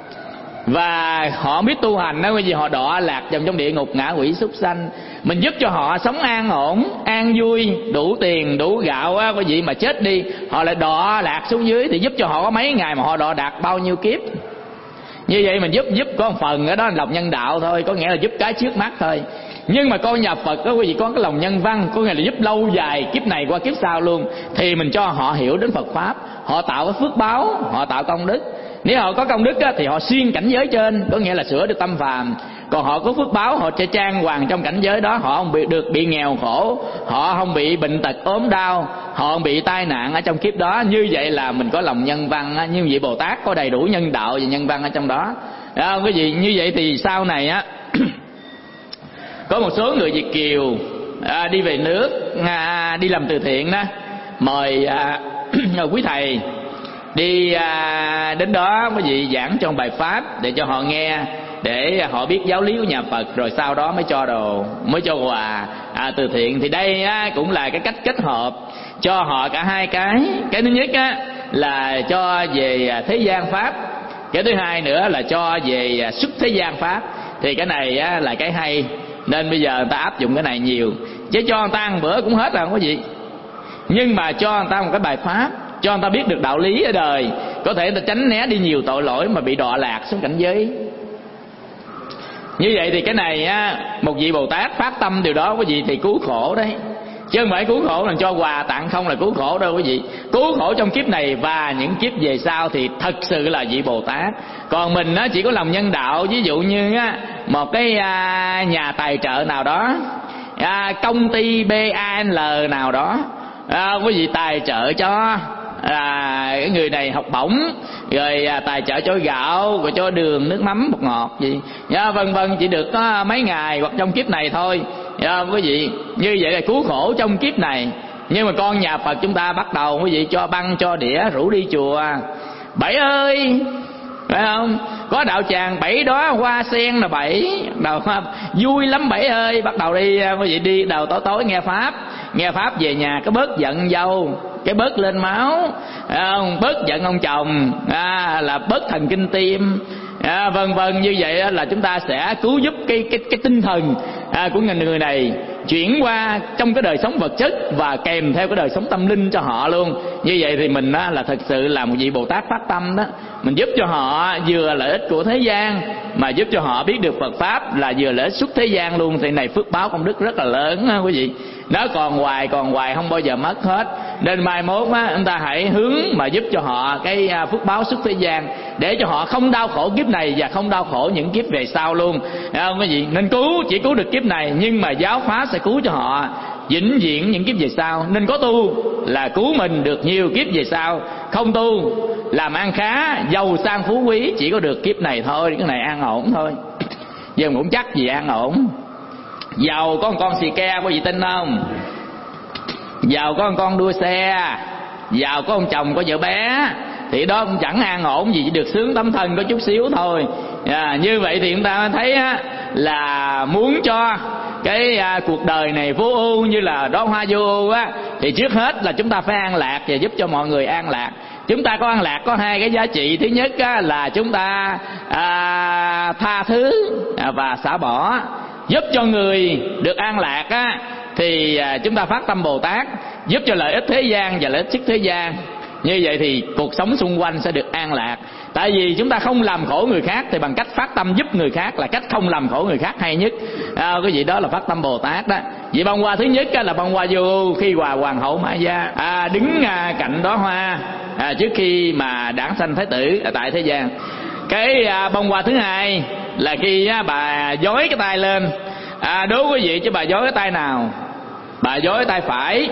Và họ biết tu hành đó, vì họ đọa lạc trong địa ngục ngạ quỷ súc sanh. Mình giúp cho họ sống an ổn, an vui, đủ tiền, đủ gạo á, quý vị, mà chết đi họ lại đọa lạc xuống dưới, thì giúp cho họ có mấy ngày mà họ đọa lạc bao nhiêu kiếp. Như vậy mình giúp có một phần ở đó là lòng nhân đạo thôi, có nghĩa là giúp cái trước mắt thôi. Nhưng mà con nhà Phật đó quý vị, có cái lòng nhân văn, có nghĩa là giúp lâu dài, kiếp này qua kiếp sau luôn. Thì mình cho họ hiểu đến Phật Pháp, họ tạo cái phước báo, họ tạo công đức. Nếu họ có công đức á, thì họ xuyên cảnh giới trên, có nghĩa là sửa được tâm phàm. Còn họ có phước báo, họ sẽ trang hoàng trong cảnh giới đó. Họ không bị nghèo khổ, họ không bị bệnh tật ốm đau, họ không bị tai nạn ở trong kiếp đó. Như vậy là mình có lòng nhân văn á. Như vậy Bồ Tát có đầy đủ nhân đạo và nhân văn ở trong đó. Đấy không quý vị? Như vậy thì sau này á có một số người Việt kiều đi về nước, đi làm từ thiện đó, mời quý thầy đi đến đó quý vị giảng cho bài pháp để cho họ nghe, để họ biết giáo lý của nhà Phật, rồi sau đó mới cho đồ, mới cho quà từ thiện. Thì đây cũng là cái cách kết hợp cho họ cả hai cái. Cái thứ nhất là cho về thế gian pháp, cái thứ hai nữa là cho về xuất thế gian pháp. Thì cái này là cái hay, nên bây giờ người ta áp dụng cái này nhiều. Chứ cho người ta ăn bữa cũng hết rồi không có gì, nhưng mà cho người ta một cái bài pháp, cho người ta biết được đạo lý ở đời, có thể người ta tránh né đi nhiều tội lỗi mà bị đọa lạc xuống cảnh giới. Như vậy thì cái này một vị Bồ Tát phát tâm điều đó quý vị thì cứu khổ đấy, chứ không phải cứu khổ là cho quà tặng không là cứu khổ đâu quý vị. Cứu khổ trong kiếp này và những kiếp về sau thì thật sự là vị Bồ Tát. Còn mình chỉ có lòng nhân đạo. Ví dụ như một cái nhà tài trợ nào đó, công ty BAL nào đó, quý vị tài trợ cho cái người này học bổng, rồi tài trợ cho gạo, rồi cho đường, nước mắm, bột ngọt gì vân vân, chỉ được có mấy ngày hoặc trong kiếp này thôi. Quý vị, như vậy là cứu khổ trong kiếp này. Nhưng mà con nhà Phật chúng ta bắt đầu quý vị cho băng cho đĩa, rủ đi chùa. Bảy ơi, phải không? Có đạo tràng 7 đóa hoa sen là 7 đầu, vui lắm 7 ơi. Bắt đầu đi quý vị, đi đầu tối nghe pháp. Nghe pháp về nhà cái bớt giận dâu, cái bớt lên máu, bớt giận ông chồng, là bớt thần kinh tim, vân vân. Như vậy là chúng ta sẽ cứu giúp cái tinh thần của người này chuyển qua trong cái đời sống vật chất và kèm theo cái đời sống tâm linh cho họ luôn. Như vậy thì mình là thật sự là một vị Bồ Tát phát tâm đó. Mình giúp cho họ vừa lợi ích của thế gian, mà giúp cho họ biết được Phật Pháp là vừa lợi ích xuất thế gian luôn. Thì này phước báo công đức rất là lớn quý vị. Nó còn hoài không bao giờ mất hết. Nên mai mốt chúng ta hãy hướng mà giúp cho họ cái phước báo xuất thế gian, để cho họ không đau khổ kiếp này và không đau khổ những kiếp về sau luôn. Không quý vị, nên chỉ cứu được kiếp này, nhưng mà giáo pháp sẽ cứu cho họ vĩnh viễn những kiếp về sau. Nên có tu là cứu mình được nhiều kiếp về sau, không tu làm ăn khá giàu sang phú quý chỉ có được kiếp này thôi. Cái này an ổn thôi, giờ cũng chắc gì an ổn. Giàu có một con xì ke quý vị tin không? Giàu có một con đua xe, giàu có ông chồng có vợ bé, thì đó cũng chẳng an ổn gì, chỉ được sướng tấm thân có chút xíu thôi. Như vậy thì chúng ta thấy là muốn cho cái cuộc đời này vô ưu như là đóa hoa vô ưu thì trước hết là chúng ta phải an lạc và giúp cho mọi người an lạc. Chúng ta có an lạc có hai cái giá trị. Thứ nhất là chúng ta tha thứ và xả bỏ. Giúp cho người được an lạc thì chúng ta phát tâm Bồ Tát, giúp cho lợi ích thế gian và lợi ích xuất thế gian. Như vậy thì cuộc sống xung quanh sẽ được an lạc. Tại vì chúng ta không làm khổ người khác, thì bằng cách phát tâm giúp người khác là cách không làm khổ người khác hay nhất. Cái gì đó là phát tâm Bồ Tát đó. Vị bông hoa thứ nhất là bông hoa vô ưu, khi hòa hoàng hậu Mã Gia đứng cạnh đó hoa trước khi mà đản sanh Thái tử tại thế gian. Cái bông hoa thứ hai là khi bà dối cái tay lên. Đố quý vị chứ bà dối cái tay nào? Bà dối tay phải,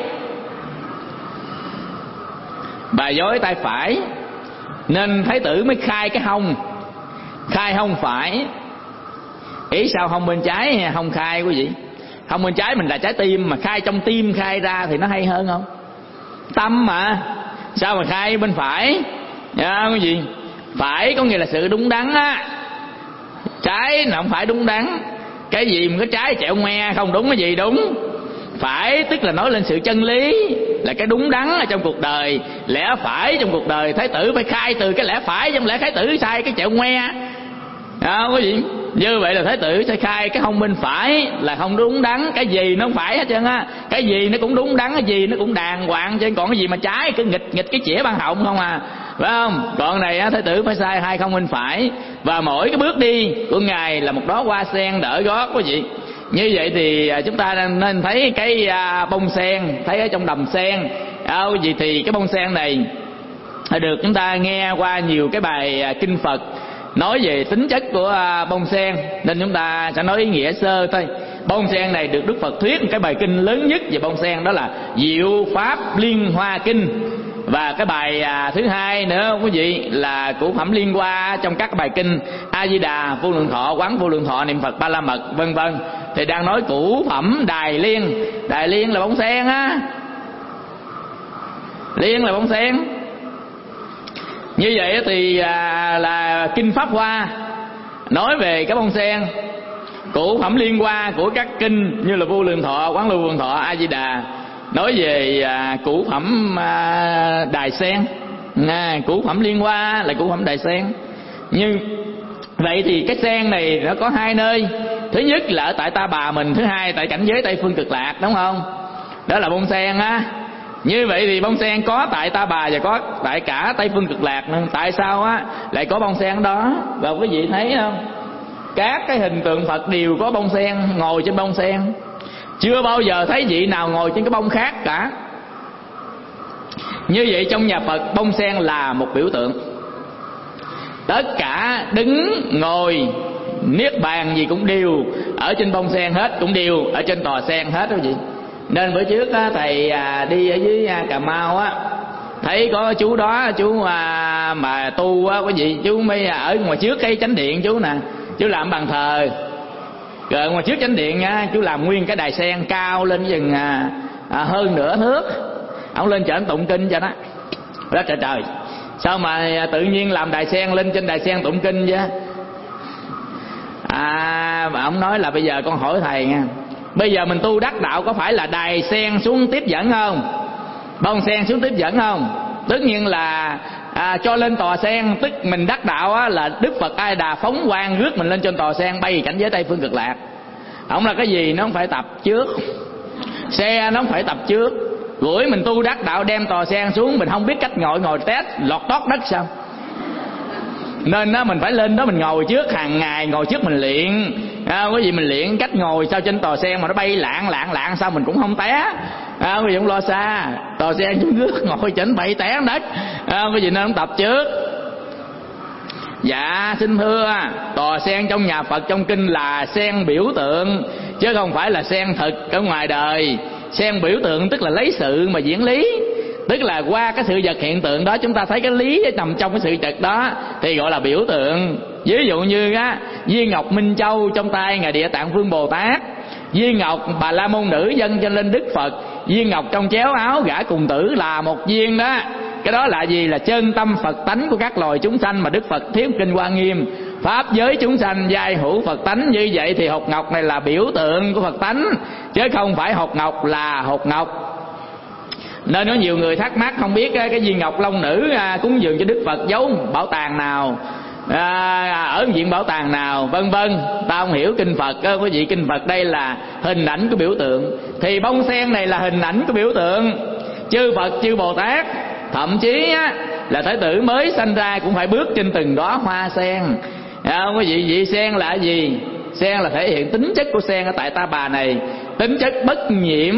bà dối tay phải, nên thái tử mới khai cái hông, khai hông phải. Ý sao hông bên trái hông khai quý vị? Hông bên trái mình là trái tim, mà khai trong tim khai ra thì nó hay hơn không? Tâm mà, sao mà khai bên phải? Quý vị, phải có nghĩa là sự đúng đắn á, trái là không phải đúng đắn. Cái gì mà cái trái chẹo ngoe không đúng cái gì đúng. Phải tức là nói lên sự chân lý, là cái đúng đắn ở trong cuộc đời, lẽ phải trong cuộc đời. Thái tử phải khai từ cái lẽ phải, chứ không lẽ thái tử sai cái chẹo ngoe. Quý vị, như vậy là thái tử sẽ khai cái hông bên phải là không đúng đắn. Cái gì nó không phải hết trơn á, cái gì nó cũng đúng đắn, cái gì nó cũng đàng hoàng chứ. Còn cái gì mà trái cứ nghịch cái chĩa ban họng không à, phải không? Còn này á, thái tử phải sai hai không bên phải. Và mỗi cái bước đi của ngài là một đóa hoa sen đỡ gót quý vị. Như vậy thì chúng ta nên thấy cái bông sen, thấy ở trong đầm sen. Quý vị, thì cái bông sen này được chúng ta nghe qua nhiều cái bài kinh Phật nói về tính chất của bông sen, nên chúng ta sẽ nói ý nghĩa sơ thôi. Bông sen này được Đức Phật thuyết cái bài kinh lớn nhất về bông sen, đó là Diệu Pháp Liên Hoa Kinh. Và cái bài thứ hai nữa quý vị là Củ Phẩm Liên Hoa trong các bài kinh A Di Đà, Vô Lượng Thọ, Quán Vô Lượng Thọ, Niệm Phật Ba La Mật vân vân, thì đang nói Củ Phẩm Đài Liên. Đài Liên là bông sen á, liên là bông sen. Như vậy thì là kinh Pháp Hoa nói về cái bông sen. Củ Phẩm Liên Hoa của các kinh như là Vô Lượng Thọ, Quán Lưu Vô Lượng Thọ, A Di Đà nói về củ phẩm đài sen. Củ Phẩm Liên Hoa là củ phẩm đài sen. Như vậy thì cái sen này nó có hai nơi. Thứ nhất là ở tại Ta Bà mình, thứ hai tại cảnh giới Tây Phương Cực Lạc, đúng không? Đó là bông sen á. Như vậy thì bông sen có tại Ta Bà và có tại cả Tây Phương Cực Lạc. Tại sao á lại có bông sen đó? Và quý vị thấy không, các cái hình tượng Phật đều có bông sen, ngồi trên bông sen. Chưa bao giờ thấy vị nào ngồi trên cái bông khác cả. Như vậy trong nhà Phật, bông sen là một biểu tượng. Tất cả đứng, ngồi, niết bàn gì cũng đều ở trên bông sen hết, cũng đều ở trên tòa sen hết quý vị. Nên bữa trước á, thầy đi ở dưới Cà Mau á, thấy có chú đó, chú mà tu á quý vị, chú mới ở ngoài trước cái chánh điện chú nè, chú làm bàn thờ. Rồi ngoài trước chánh điện nha, chú làm nguyên cái đài sen cao lên chừng hơn nửa thước. Ông lên trển tụng kinh cho nó. Đó trời trời, sao mà tự nhiên làm đài sen lên trên đài sen tụng kinh chứ? Mà ông nói là bây giờ con hỏi thầy nha, bây giờ mình tu đắc đạo có phải là đài sen xuống tiếp dẫn không? Bông sen xuống tiếp dẫn không? Tất nhiên là cho lên tòa sen, tức mình đắc đạo á, là Đức Phật A Di Đà phóng quang rước mình lên trên tòa sen bay cảnh giới Tây Phương Cực Lạc. Không là cái gì nó không phải tập trước, xe nó không phải tập trước. Gửi mình tu đắc đạo đem tòa sen xuống, mình không biết cách ngồi tét lọt tót đất sao? Nên đó mình phải lên đó mình ngồi trước, hàng ngày ngồi trước mình luyện. Cái gì mình luyện cách ngồi sao trên tòa sen mà nó bay lạng sao mình cũng không té. Cái gì không lo xa, tòa sen xuống nước ngồi chỉnh bay té đất. Cái gì nên không tập trước. Dạ xin thưa, tòa sen trong nhà Phật trong kinh là sen biểu tượng, chứ không phải là sen thực ở ngoài đời. Sen biểu tượng tức là lấy sự mà diễn lý, tức là qua cái sự vật hiện tượng đó chúng ta thấy cái lý nằm trong cái sự vật đó thì gọi là biểu tượng. Ví dụ như viên ngọc Minh Châu trong tay ngài Địa Tạng Vương Bồ Tát, viên ngọc Bà La Môn Nữ dâng cho lên Đức Phật, viên ngọc trong chéo áo gã cùng tử là một viên đó. Cái đó là gì? Là chân tâm Phật tánh của các loài chúng sanh mà Đức Phật thuyết kinh Hoa Nghiêm. Pháp giới chúng sanh giai hữu Phật tánh. Như vậy thì hột ngọc này là biểu tượng của Phật tánh, chứ không phải hột ngọc là hột ngọc. Nên có nhiều người thắc mắc không biết cái viên ngọc long nữ cúng dường cho Đức Phật giấu bảo tàng nào, ở viện bảo tàng nào vân vân. Ta không hiểu kinh Phật. Quý vị, kinh Phật đây là hình ảnh của biểu tượng, thì bông sen này là hình ảnh của biểu tượng. Chư Phật chư Bồ Tát, thậm chí là Thái tử mới sanh ra cũng phải bước trên từng đóa hoa sen. Quý vị, vị sen là gì? Sen là thể hiện tính chất của sen ở tại Ta Bà này, tính chất bất nhiễm.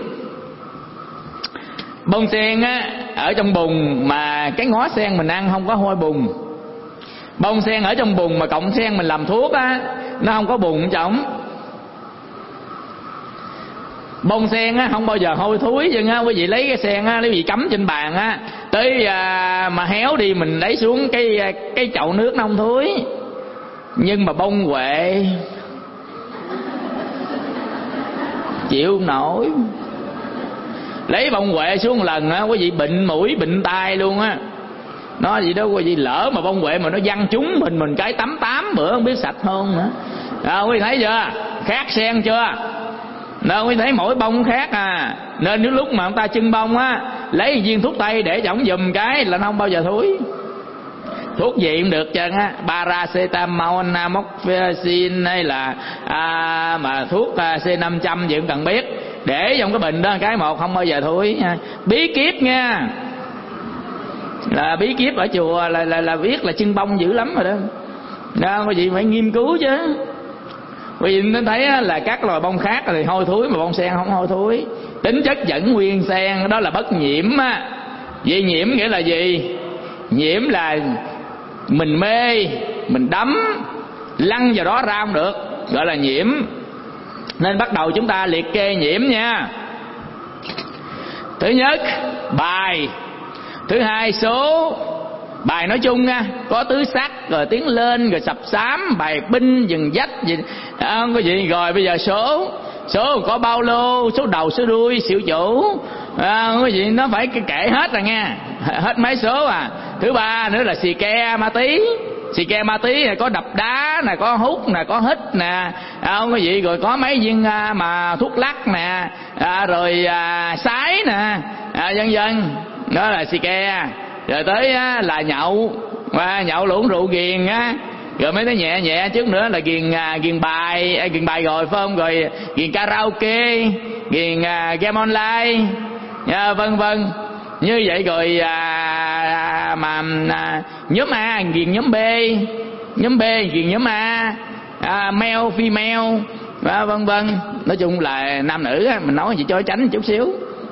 Bông sen ở trong bùn mà cái ngó sen mình ăn không có hôi bùn. Bông sen ở trong bùn mà cọng sen mình làm thuốc nó không có bùn trống. Bông sen á không bao giờ hôi thối chứ á. Quý vị lấy cái sen á, quý vị cắm trên bàn á, tới mà héo đi mình lấy xuống cái chậu nước nó không thối. Nhưng mà bông huệ chịu không nổi. Lấy bông huệ xuống lần á, quý vị bệnh mũi bệnh tai luôn á. Nó gì đó quý vị, lỡ mà bông huệ mà nó văng trúng mình cái 8 bữa không biết sạch không nữa. Quý vị thấy chưa? Khác sen chưa? Đâu quý vị thấy mỗi bông khác à. Nên những lúc mà ông ta chưng bông á, lấy viên thuốc tây để cho ổng giùm cái là nó không bao giờ thối. Thuốc gì cũng được trơn á, paracetamol, namoxicillin hay là mà thuốc C500 gì cũng cần biết. Để trong cái bình đó cái một không bao giờ thối. Bí kíp nha, là bí kíp ở chùa là biết là chưng bông dữ lắm rồi đó. Đó quý vị phải nghiên cứu chứ. Quý vị thấy là các loài bông khác thì hôi thối mà bông sen không hôi thối. Tính chất vẫn nguyên sen, đó là bất nhiễm á. Vậy nhiễm nghĩa là gì? Nhiễm là mình mê, mình đắm, lăn vào đó ra không được, gọi là nhiễm. Nên bắt đầu chúng ta liệt kê nhiễm nha. Thứ nhất, bài. Thứ hai, số. Bài nói chung nha, có tứ sắc, rồi tiến lên, rồi sập xám, bài binh, dừng dách gì không có gì. Rồi bây giờ số. Số có bao lô, số đầu, số đuôi, xỉu chủ, không có gì, nó phải kể hết rồi nha. Hết mấy số à. Thứ ba nữa là xì ke ma tí. Xì ke ma tí này có đập đá nè, có hút nè, có hít nè, không có gì. Rồi có mấy viên mà thuốc lắc nè, rồi sái nè, vân vân. Đó là xì ke. Rồi tới là nhậu, nhậu là uống rượu ghiền á. Rồi mới tới nhẹ nhẹ trước nữa là ghiền bài rồi phải không? Rồi ghiền karaoke, ghiền game online, vân vân. Như vậy rồi mà nhóm A ghiền nhóm B, nhóm B ghiền nhóm A, male female, vân vân. Nói chung là nam nữ á, mình nói gì cho tránh chút xíu.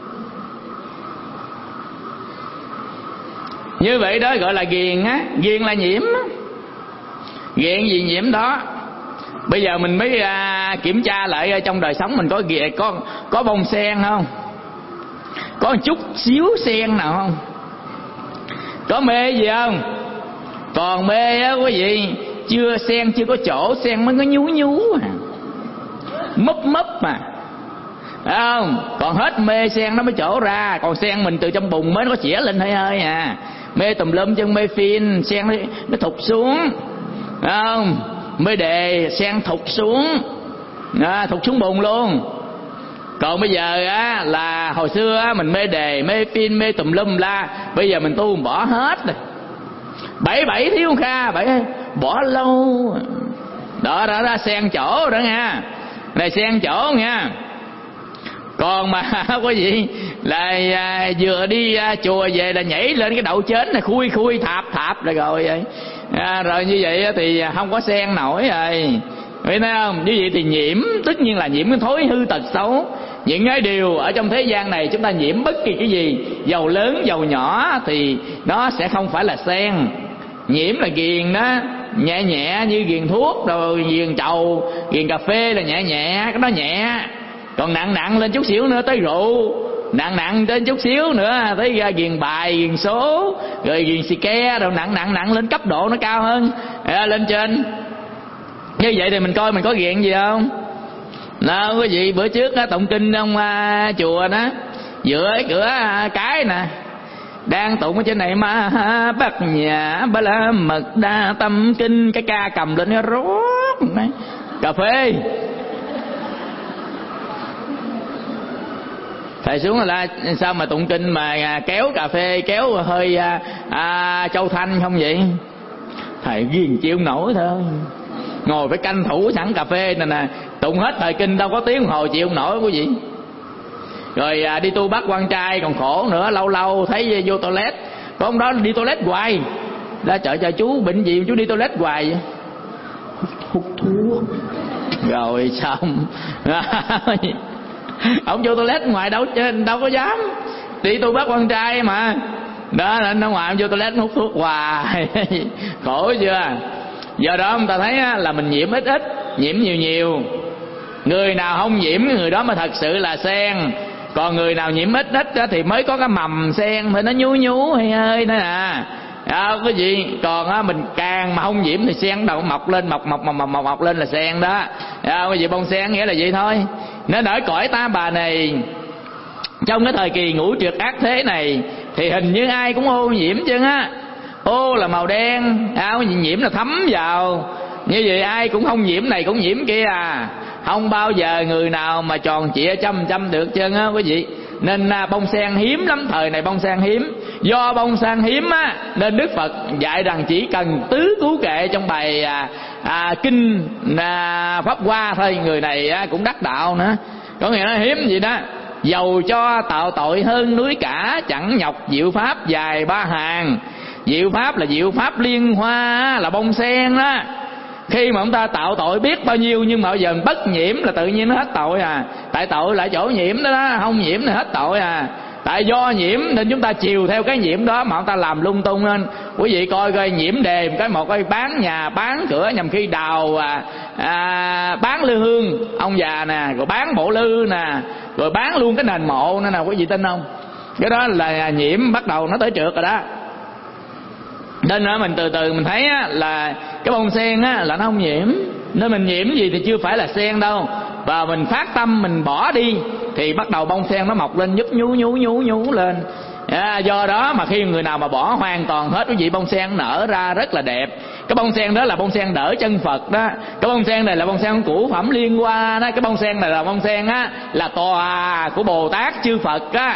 Như vậy đó gọi là ghiền á. Ghiền là nhiễm á. Ghiền gì nhiễm đó. Bây giờ mình mới kiểm tra lại trong đời sống mình có bông sen không? Có một chút xíu sen nào không? Có mê gì không? Còn mê á quý vị, sen chưa có chỗ, sen mới có nhú à, mấp mà, phải không? Còn hết mê sen nó mới chỗ ra. Còn sen mình từ trong bùn mới có chĩa lên hơi hơi à. Mê tùm lum chân mê phin, sen nó thụt xuống, phải không? Mê đề, sen thụt xuống, thụt xuống bùn luôn. Còn bây giờ á, là hồi xưa á, mình mê đề, mê phin, mê tùm lum la. Bây giờ mình tu bỏ hết rồi. 77 thiếu kha, bỏ lâu. Đó ra sen chỗ đó nha. Này sen chỗ nha. Còn mà quý vị là vừa đi chùa về là nhảy lên cái đậu chến này khui thạp rồi rồi như vậy thì không có sen nổi rồi. Biết thấy không? Như vậy thì nhiễm, tất nhiên là nhiễm cái thói hư tật xấu. Những cái điều ở trong thế gian này chúng ta nhiễm bất kỳ cái gì, dầu lớn dầu nhỏ thì nó sẽ không phải là sen. Nhiễm là ghiền đó, nhẹ nhẹ như ghiền thuốc, rồi ghiền trầu, ghiền cà phê là nhẹ nhẹ, cái đó nhẹ. Còn nặng lên chút xíu nữa tới rượu, nặng trên chút xíu nữa tới ghiền bài, ghiền số, rồi ghiền xì ke, rồi nặng lên cấp độ nó cao hơn, lên trên. Như vậy thì mình coi mình có ghiền gì không? Nào quý vị, bữa trước á, tụng kinh ông chùa đó, giữa cái cửa cái nè, đang tụng ở trên này mà bát nhã ba la mật đa tâm kinh, cái ca cầm lên nó rót cà phê. Thầy xuống là sao mà tụng kinh mà kéo cà phê, kéo hơi châu thanh không vậy? Thầy ghiền chịu nổi thôi. Ngồi phải canh thủ sẵn cà phê này nè, tụng hết thời kinh đâu có tiếng đồng hồ chịu nổi quý vị. Rồi đi tu bắt quan trai còn khổ nữa, lâu lâu thấy vô toilet, có ông đó đi toilet hoài. Ra chợ cho chú bệnh gì chú đi toilet hoài vậy? Hút thuốc. Rồi xong ông vô toilet ngoài đâu có dám, đi tu bắt quan trai mà. Đó nên ở ngoài ông vô toilet hút thuốc hoài. Khổ chưa? Do đó người ta thấy là mình nhiễm ít, nhiễm nhiều. Người nào không nhiễm người đó mà thật sự là sen. Còn người nào nhiễm ít đó thì mới có cái mầm sen, thì nó nhú nhú hơi hơi thôi à. Cái gì còn á, mình càng mà không nhiễm thì sen đầu mọc lên, mọc lên là sen đó. Cái gì bông sen nghĩa là vậy thôi. Nên ở cõi ta bà này, trong cái thời kỳ ngũ trượt ác thế này, thì hình như ai cũng ô nhiễm chứ á. Ô là màu đen, nhiễm là thấm vào. Như vậy ai cũng không nhiễm này cũng nhiễm kia à. Không bao giờ người nào mà tròn trịa chăm được chân á quý vị. Nên bông sen hiếm lắm, thời này bông sen hiếm. Do bông sen hiếm á, nên Đức Phật dạy rằng chỉ cần tứ cứu kệ trong bài kinh Pháp Hoa thôi, người này cũng đắc đạo nữa. Có nghĩa là hiếm gì đó. Dầu cho tạo tội hơn núi cả, chẳng nhọc diệu pháp dài ba hàng. Diệu pháp là diệu pháp liên hoa, là bông sen đó. Khi mà chúng ta tạo tội biết bao nhiêu, nhưng mà bây giờ bất nhiễm là tự nhiên nó hết tội à. Tại tội lại chỗ nhiễm đó, không nhiễm thì hết tội à. Tại do nhiễm nên chúng ta chiều theo cái nhiễm đó mà chúng ta làm lung tung lên. Quý vị coi coi, nhiễm đề một cái bán nhà bán cửa, nhằm khi đào bán lư hương ông già nè, rồi bán bộ lư nè, rồi bán luôn cái nền mộ nữa nè, quý vị tin không? Cái đó là nhiễm, bắt đầu nó tới trượt rồi đó. Nên mình từ từ mình thấy là cái bông sen là nó không nhiễm. Nên mình nhiễm gì thì chưa phải là sen đâu. Và mình phát tâm mình bỏ đi thì bắt đầu bông sen nó mọc lên, nhúc nhú lên. Do đó mà khi người nào mà bỏ hoàn toàn hết, quý vị, bông sen nở ra rất là đẹp. Cái bông sen đó là bông sen đỡ chân Phật đó. Cái bông sen này là bông sen củ phẩm liên hoa đó. Cái bông sen này là bông sen là tòa của Bồ Tát chư Phật á.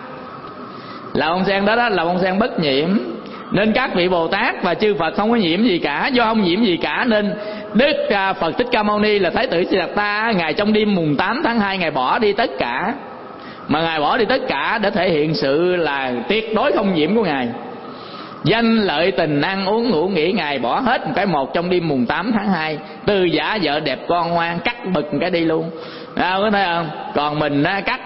Là bông sen đó là bông sen bất nhiễm. Nên các vị Bồ Tát và chư Phật không có nhiễm gì cả. Do không nhiễm gì cả nên Đức Phật Thích Ca Mâu Ni là Thái tử Siddhartha, Ngài trong đêm mùng 8 tháng 2 Ngài bỏ đi tất cả. Mà Ngài bỏ đi tất cả để thể hiện sự là tuyệt đối không nhiễm của Ngài. Danh lợi tình ăn uống ngủ nghỉ Ngài bỏ hết một cái một trong đêm mùng 8 tháng 2. Từ giả vợ đẹp con ngoan cắt bực một cái đi luôn. Có thấy không? Còn mình cắt,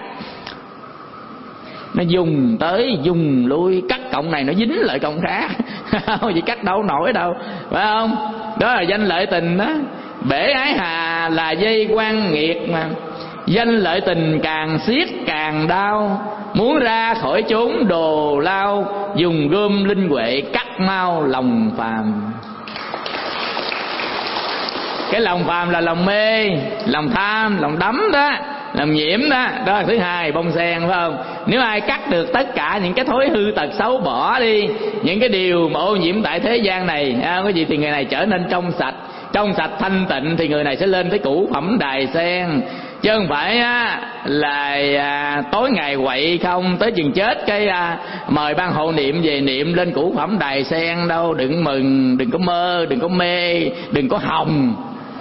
nó dùng tới dùng lui, cắt cộng này nó dính lại cộng khác. Không chỉ cắt đâu nổi đâu, phải không? Đó là danh lợi tình đó. Bể ái hà là dây quan nghiệt mà. Danh lợi tình càng siết càng đau. Muốn ra khỏi chốn đồ lao, dùng gươm linh huệ cắt mau lòng phàm. Cái lòng phàm là lòng mê, lòng tham, lòng đắm đó, lòng nhiễm đó. Đó là thứ hai, bông sen, phải không? Nếu ai cắt được tất cả những cái thối hư tật xấu, bỏ đi những cái điều mà ô nhiễm tại thế gian này, cái gì thì người này trở nên trong sạch. Trong sạch thanh tịnh thì người này sẽ lên tới cửu phẩm đài sen. Chứ không phải là tối ngày quậy không, tới chừng chết cái mời ban hộ niệm về niệm lên cửu phẩm đài sen đâu. Đừng mừng, đừng có mơ, đừng có mê, đừng có hồng.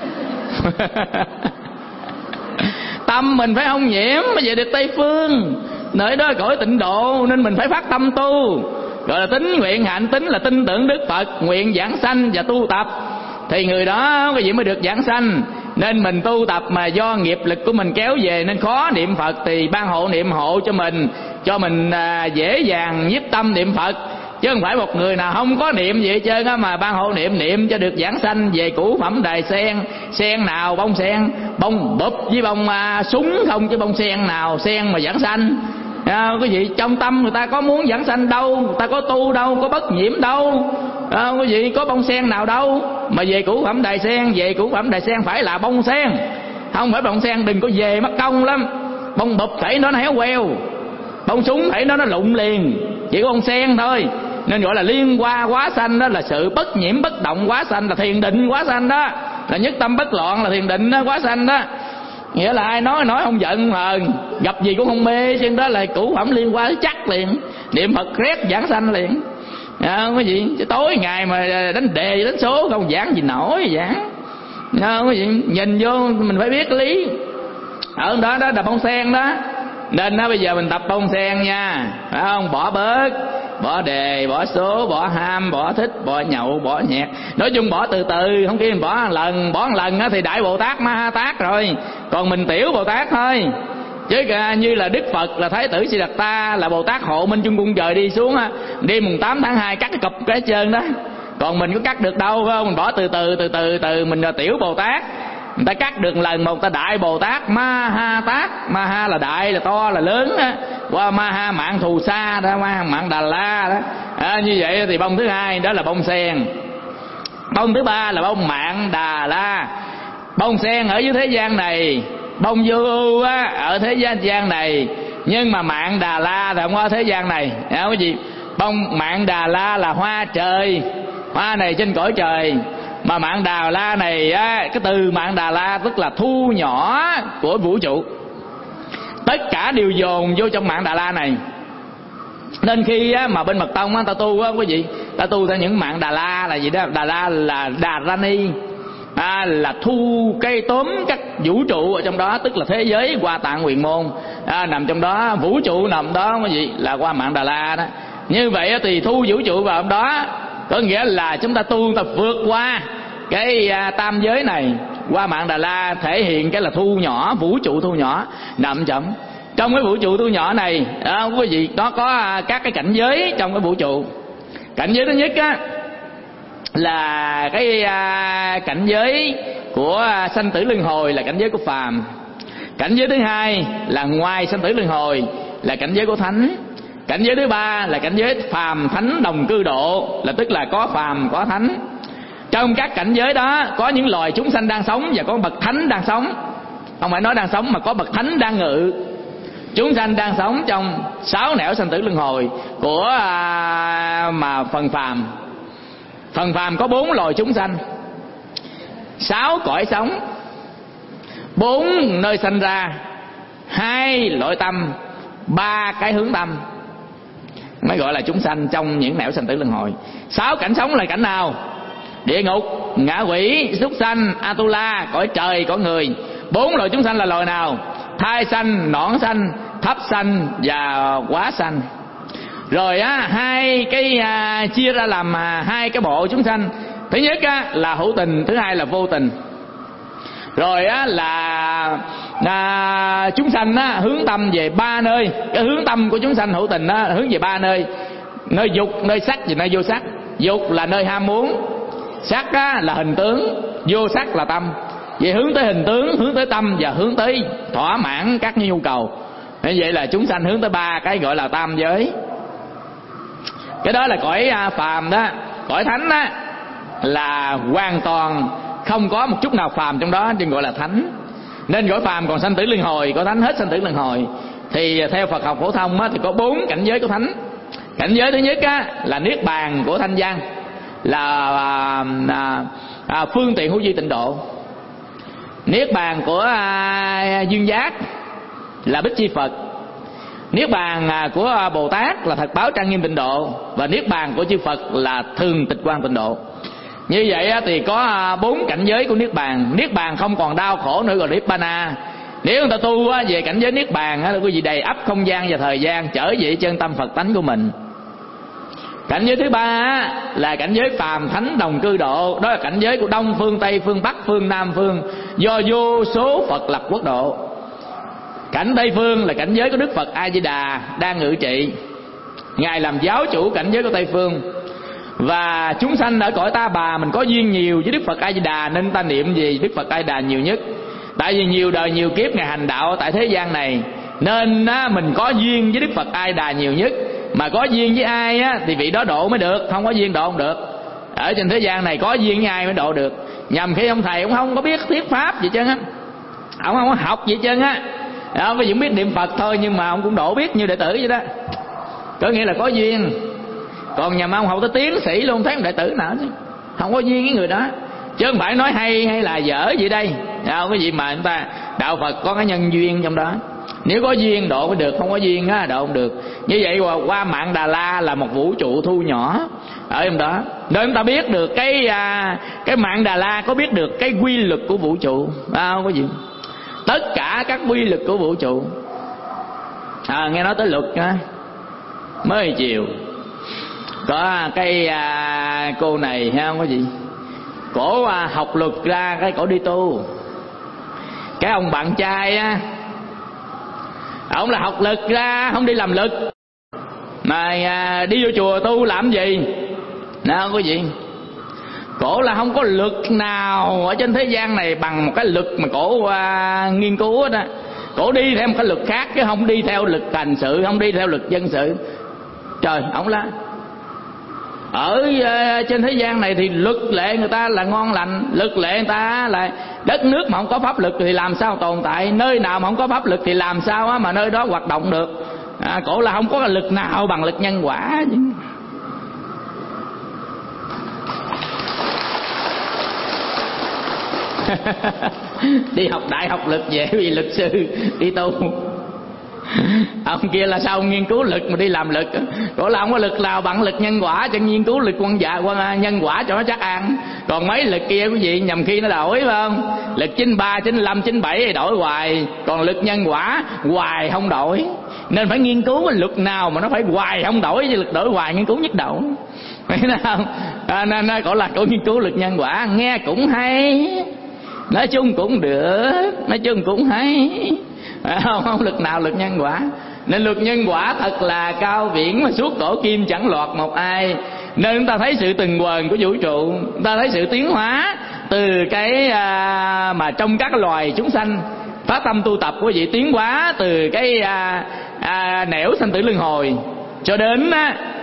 Tâm mình phải không nhiễm mới về được Tây Phương, nơi đó cõi tịnh độ. Nên mình phải phát tâm tu, gọi là tín nguyện hạnh. Tín là tin tưởng Đức Phật, nguyện giảng sanh và tu tập, thì người đó cái gì mới được giảng sanh. Nên mình tu tập mà do nghiệp lực của mình kéo về nên khó niệm Phật, thì ban hộ niệm hộ cho mình dễ dàng nhiếp tâm niệm Phật. Chứ không phải một người nào không có niệm gì hết trơn á mà ban hộ niệm cho được giảng sanh về cửu phẩm đài sen. Sen nào? Bông sen, bông bụp với bông súng không, chứ bông sen nào sen mà giảng sanh. Quý vị, trong tâm người ta có muốn giảng sanh đâu, người ta có tu đâu, có bất nhiễm đâu. Quý vị, có bông sen nào đâu mà về cửu phẩm đài sen. Về cửu phẩm đài sen phải là bông sen, không phải bông sen. Đừng có về mất công lắm. Bông bụp phải nó héo queo, bông súng phải nó lụng liền, chỉ có bông sen thôi. Nên gọi là liên hoa quá sanh, đó là sự bất nhiễm bất động quá sanh, là thiền định quá sanh đó, là nhất tâm bất loạn, là thiền định đó, quá sanh đó. Nghĩa là ai nói không giận mà gặp gì cũng không mê, chứ đó là cửu phẩm liên hoa chắc liền, niệm Phật rét giảng sanh liền. Không có gì, chứ tối ngày mà đánh đề đánh số không giảng gì nổi giảng. Không có gì, nhìn vô mình phải biết lý. Ở đó đó là bông sen đó. Nên bây giờ mình tập bông sen nha, phải không? Bỏ bớt, bỏ đề, bỏ số, bỏ ham, bỏ thích, bỏ nhậu, bỏ nhạc. Nói chung bỏ từ từ, không kia mình bỏ một lần thì Đại Bồ Tát Ma Ha Tát rồi. Còn mình Tiểu Bồ Tát thôi. Chứ như là Đức Phật là Thái tử Siddhartha là Bồ Tát hộ Minh Chung Cung trời đi xuống đi mùng 8 tháng 2 cắt cái cụp cái trơn đó. Còn mình có cắt được đâu, phải không? Mình bỏ từ từ mình là Tiểu Bồ Tát. người ta cắt được lần một, ta Đại Bồ Tát Ma Ha Tát. Ma Ha là đại, là to, là lớn đó. Qua Ma Ha Mạng Thù Sa đó, Mạng Đà La đó. Như vậy thì bông thứ hai đó là bông sen. Bông thứ ba là bông Mạng Đà La. Bông sen ở dưới thế gian này, bông vô ưu ở thế gian này, nhưng mà Mạng Đà La thì không có thế gian này. Cái gì? Bông Mạng Đà La là hoa trời, hoa này trên cõi trời. Mà Mạng Đà La này cái từ Mạng Đà La tức là thu nhỏ của vũ trụ. Tất cả đều dồn vô trong Mạng Đà La này. Nên khi mà bên Mật Tông ta tu quý vị, ta tu theo những Mạng Đà La là gì đó? Đà La là Đà Rani, là thu cây tóm các vũ trụ ở trong đó, tức là thế giới Hoa Tạng Huyền Môn nằm trong đó, vũ trụ nằm đó quý vị, là qua Mạng Đà La đó. Như vậy thì thu vũ trụ vào trong đó, có nghĩa là chúng ta tu, ta vượt qua cái tam giới này. Qua Mạng Đà La thể hiện cái là thu nhỏ, vũ trụ thu nhỏ nằm trong cái vũ trụ thu nhỏ này quý vị. Nó có các cái cảnh giới trong cái vũ trụ. Cảnh giới thứ nhất là cái cảnh giới của sanh tử luân hồi, là cảnh giới của phàm. Cảnh giới thứ hai là ngoài sanh tử luân hồi, là cảnh giới của thánh. Cảnh giới thứ ba là cảnh giới phàm thánh đồng cư độ, là tức là có phàm có thánh. Trong các cảnh giới đó có những loài chúng sanh đang sống và có bậc thánh đang sống. Không phải nói đang sống mà có bậc thánh đang ngự. Chúng sanh đang sống trong 6 nẻo sanh tử luân hồi của mà phần phàm. Phần phàm có 4 loài chúng sanh, 6 cõi sống, 4 nơi sanh ra, 2 loại tâm, 3 cái hướng tâm, mới gọi là chúng sanh trong những nẻo sanh tử luân hồi. 6 cảnh sống là cảnh nào? Địa ngục, ngạ quỷ, súc sanh, Atula, cõi trời, cõi người. 4 loài chúng sanh là loài nào? Thai sanh, nõn sanh, thấp sanh và quá sanh. Rồi hai cái chia ra làm 2 cái bộ chúng sanh. Thứ nhất là hữu tình, thứ hai là vô tình. Rồi là chúng sanh hướng tâm về 3 nơi. Cái hướng tâm của chúng sanh hữu tình hướng về 3 nơi: nơi dục, nơi sắc và nơi vô sắc. Dục là nơi ham muốn, sắc là hình tướng, vô sắc là tâm. Vậy hướng tới hình tướng, hướng tới tâm và hướng tới thỏa mãn các nhu cầu. Như vậy là chúng sanh hướng tới 3 cái gọi là tam giới. Cái đó là cõi phàm đó. Cõi thánh đó là hoàn toàn không có một chút nào phàm trong đó, nên gọi là thánh. Nên cõi phàm còn sanh tử luân hồi, cõi thánh hết sanh tử luân hồi. Thì theo Phật học phổ thông thì có 4 cảnh giới của thánh. Cảnh giới thứ nhất là niết bàn của thanh văn, là phương tiện hữu vi tịnh độ. Niết bàn của duyên giác là Bích Chi Phật. Niết bàn của Bồ Tát là thật báo trang nghiêm tịnh độ. Và niết bàn của chư Phật là thường tịch quan tịnh độ. Như vậy thì có 4 cảnh giới của niết bàn. Niết bàn không còn đau khổ nữa, gọi là Nibbana. Nếu người ta tu về cảnh giới niết bàn là quý vị đầy ắp không gian và thời gian, trở về chân tâm Phật tánh của mình. Cảnh giới thứ ba là cảnh giới phàm thánh đồng cư độ. Đó là cảnh giới của Đông phương, Tây phương, Bắc phương, Nam phương, do vô số Phật lập quốc độ. Cảnh Tây phương là cảnh giới của Đức Phật A Di Đà đang ngự trị. Ngài làm giáo chủ cảnh giới của Tây phương. Và chúng sanh ở cõi Ta Bà mình có duyên nhiều với Đức Phật A Di Đà, nên ta niệm gì Đức Phật A Di Đà nhiều nhất. Tại vì nhiều đời nhiều kiếp Ngài hành đạo tại thế gian này, nên mình có duyên với Đức Phật A Di Đà nhiều nhất. Mà có duyên với ai thì vị đó độ mới được, không có duyên độ không được. Ở trên thế gian này có duyên với ai mới độ được. Nhằm khi ông thầy ông không có biết thuyết pháp gì trơn á, ông không có học gì trơn á, ông có chỉ biết niệm Phật thôi, nhưng mà ông cũng độ biết như đệ tử vậy đó. Có nghĩa là có duyên. Còn nhà ông học tới tiến sĩ luôn, thấy một đệ tử nào chứ không có duyên với người đó. Chứ không phải nói hay là dở gì đây. Cái gì mà người ta đạo Phật có cái nhân duyên trong đó. Nếu có duyên độ mới được, không có duyên độ không được. Như vậy qua Mạng Đà La là một vũ trụ thu nhỏ ở trong đó. Để chúng ta biết được cái Mạng Đà La có biết được cái quy luật của vũ trụ. Không có gì. Tất cả các quy luật của vũ trụ. Nghe nói tới luật mới chiều có cái cô này không có gì, cổ học luật ra cái cổ đi tu. Cái ông bạn trai ông là học lực ra, không đi làm lực mà đi vô chùa tu làm gì? Không có gì. Cổ là không có lực nào ở trên thế gian này bằng một cái lực mà cổ nghiên cứu đó. Cổ đi theo một cái lực khác chứ không đi theo lực hành sự, không đi theo lực dân sự. Trời, ổng là ở trên thế gian này thì luật lệ người ta là ngon lành, luật lệ người ta là đất nước mà không có pháp luật thì làm sao tồn tại, nơi nào mà không có pháp luật thì làm sao mà nơi đó hoạt động được. Cổ là không có lực nào bằng lực nhân quả. Đi học đại học luật về vì luật sư đi tu. Ông kia là sao nghiên cứu lực mà đi làm lực. Cổ là không có lực nào bằng lực nhân quả, cho nghiên cứu lực nhân quả cho nó chắc ăn. Còn mấy lực kia quý vị nhầm khi nó đổi, phải không? Lực 93, 95, 97 thì đổi hoài, còn lực nhân quả hoài không đổi. Nên phải nghiên cứu cái lực nào mà nó phải hoài không đổi, chứ lực đổi hoài nghiên cứu nhất đầu. Thấy không? Nên cổ là cổ nghiên cứu lực nhân quả, nghe cũng hay, nói chung cũng được, nói chung cũng hay. Không lực nào lực nhân quả. Nên luật nhân quả thật là cao viễn mà suốt cổ kim chẳng lọt một ai. Nên chúng ta thấy sự từng quần của vũ trụ, chúng ta thấy sự tiến hóa từ cái mà trong các loài chúng sanh phát tâm tu tập của vị, tiến hóa từ cái nẻo sanh tử luân hồi cho đến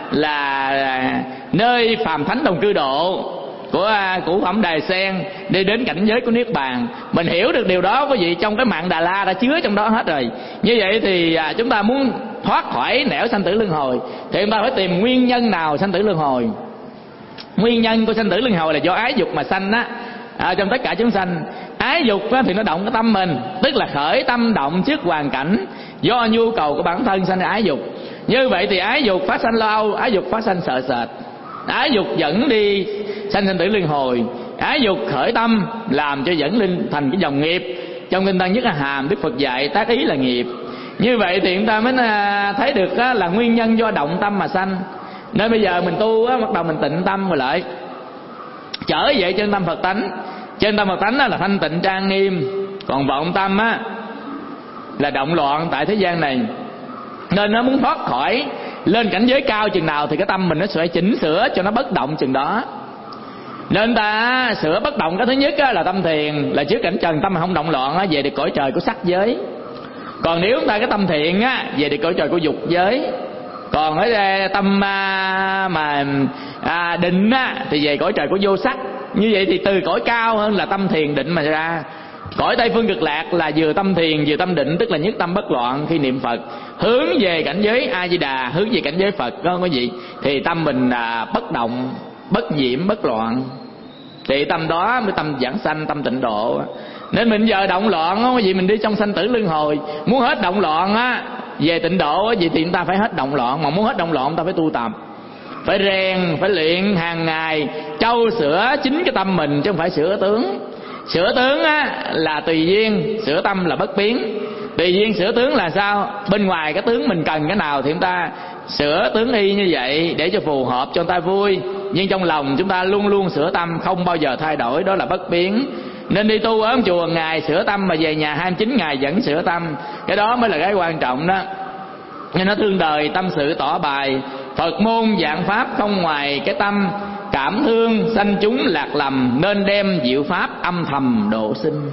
là nơi phàm thánh đồng cư độ của phẩm Đài Sen, đi đến cảnh giới của Niết Bàn. Mình hiểu được điều đó quý vị, trong cái mạng Đà La đã chứa trong đó hết rồi. Như vậy thì chúng ta muốn thoát khỏi nẻo sanh tử luân hồi thì chúng ta phải tìm nguyên nhân nào sanh tử luân hồi. Nguyên nhân của sanh tử luân hồi là do ái dục mà sanh á. Trong tất cả chúng sanh, ái dục thì nó động cái tâm mình, tức là khởi tâm động trước hoàn cảnh, do nhu cầu của bản thân sanh ra ái dục. Như vậy thì ái dục phát sanh lo âu, ái dục phát sanh sợ sệt, ái dục dẫn đi sanh tử luân hồi. Ái dục khởi tâm làm cho dẫn lên thành cái dòng nghiệp. Trong Kinh Tăng Nhất A Hàm, Đức Phật dạy tác ý là nghiệp. Như vậy thì chúng ta mới thấy được là nguyên nhân do động tâm mà sanh. Nên bây giờ mình tu bắt đầu mình tịnh tâm rồi lại trở về trên tâm Phật tánh. Trên tâm Phật tánh là thanh tịnh trang nghiêm, còn vọng tâm là động loạn tại thế gian này. Nên nó muốn thoát khỏi lên cảnh giới cao chừng nào thì cái tâm mình nó sẽ chỉnh sửa cho nó bất động chừng đó. Nên ta sửa bất động, cái thứ nhất là tâm thiền, là trước cảnh trần tâm không động loạn về được cõi trời của sắc giới. Còn nếu ta cái tâm thiện về được cõi trời của dục giới. Còn ở tâm mà định thì về cõi trời của vô sắc. Như vậy thì từ cõi cao hơn là tâm thiền định mà ra. Cõi Tây Phương Cực Lạc là vừa tâm thiền vừa tâm định, tức là nhất tâm bất loạn khi niệm Phật, hướng về cảnh giới A Di Đà, hướng về cảnh giới Phật, có quý vị, thì tâm mình bất động, bất nhiễm, bất loạn, thì tâm đó mới tâm giảng sanh, tâm tịnh độ. Nên mình giờ động loạn quý vị, mình đi trong sanh tử luân hồi, muốn hết động loạn về tịnh độ vậy thì chúng ta phải hết động loạn. Mà muốn hết động loạn ta phải tu tập, phải rèn, phải luyện hàng ngày, trau sửa chính cái tâm mình, chứ không phải sửa tướng. Sửa tướng là tùy duyên, sửa tâm là bất biến. Tùy duyên sửa tướng là sao? Bên ngoài cái tướng mình cần cái nào thì chúng ta sửa tướng y như vậy để cho phù hợp, cho người ta vui. Nhưng trong lòng chúng ta luôn luôn sửa tâm, không bao giờ thay đổi, đó là bất biến. Nên đi tu ở chùa ngày sửa tâm, mà về nhà 29 ngày vẫn sửa tâm. Cái đó mới là cái quan trọng đó. Nên nó thương đời tâm sự tỏ bài, Phật môn dạng pháp không ngoài cái tâm, cảm thương sanh chúng lạc lầm, nên đem diệu pháp âm thầm độ sinh.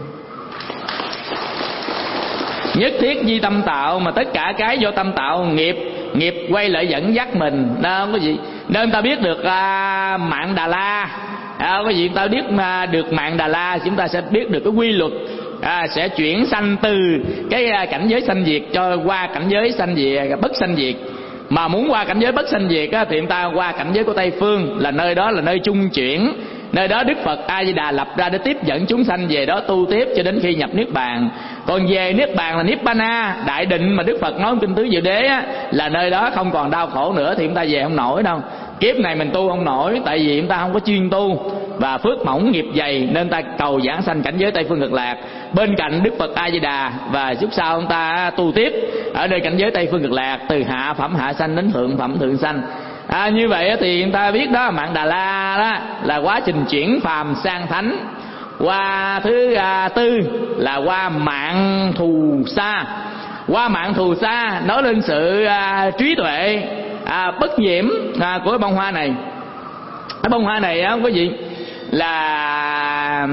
Nhất thiết di tâm tạo, mà tất cả cái do tâm tạo, nghiệp quay lại dẫn dắt mình. Đó không có gì. Nên ta biết được mạng Đà La, có gì ta biết được mạng Đà La, chúng ta sẽ biết được cái quy luật sẽ chuyển sanh từ cái cảnh giới sanh diệt cho qua cảnh giới sanh diệt, bất sanh diệt. Mà muốn qua cảnh giới bất sanh diệt thì chúng ta qua cảnh giới của Tây Phương, là nơi đó là nơi trung chuyển. Nơi đó Đức Phật A Di Đà lập ra để tiếp dẫn chúng sanh về đó tu tiếp cho đến khi nhập Niết Bàn. Còn về Niết Bàn là Nibbana, đại định mà Đức Phật nói kinh tứ diệu đế là nơi đó không còn đau khổ nữa, thì chúng ta về không nổi đâu. Kiếp này mình tu không nổi, tại vì chúng ta không có chuyên tu và phước mỏng nghiệp dày, nên ta cầu giảng sanh cảnh giới Tây Phương Cực Lạc bên cạnh Đức Phật A Di Đà, và chút sau chúng ta tu tiếp ở nơi cảnh giới Tây Phương Cực Lạc, từ hạ phẩm hạ sanh đến thượng phẩm thượng sanh. Như vậy thì chúng ta biết đó, mạng Đà La đó là quá trình chuyển phàm sang thánh. Qua thứ tư là qua mạng thù sa. Qua mạng thù sa nói lên sự trí tuệ bất nhiễm của bông hoa này. Cái bông hoa này quý vị, là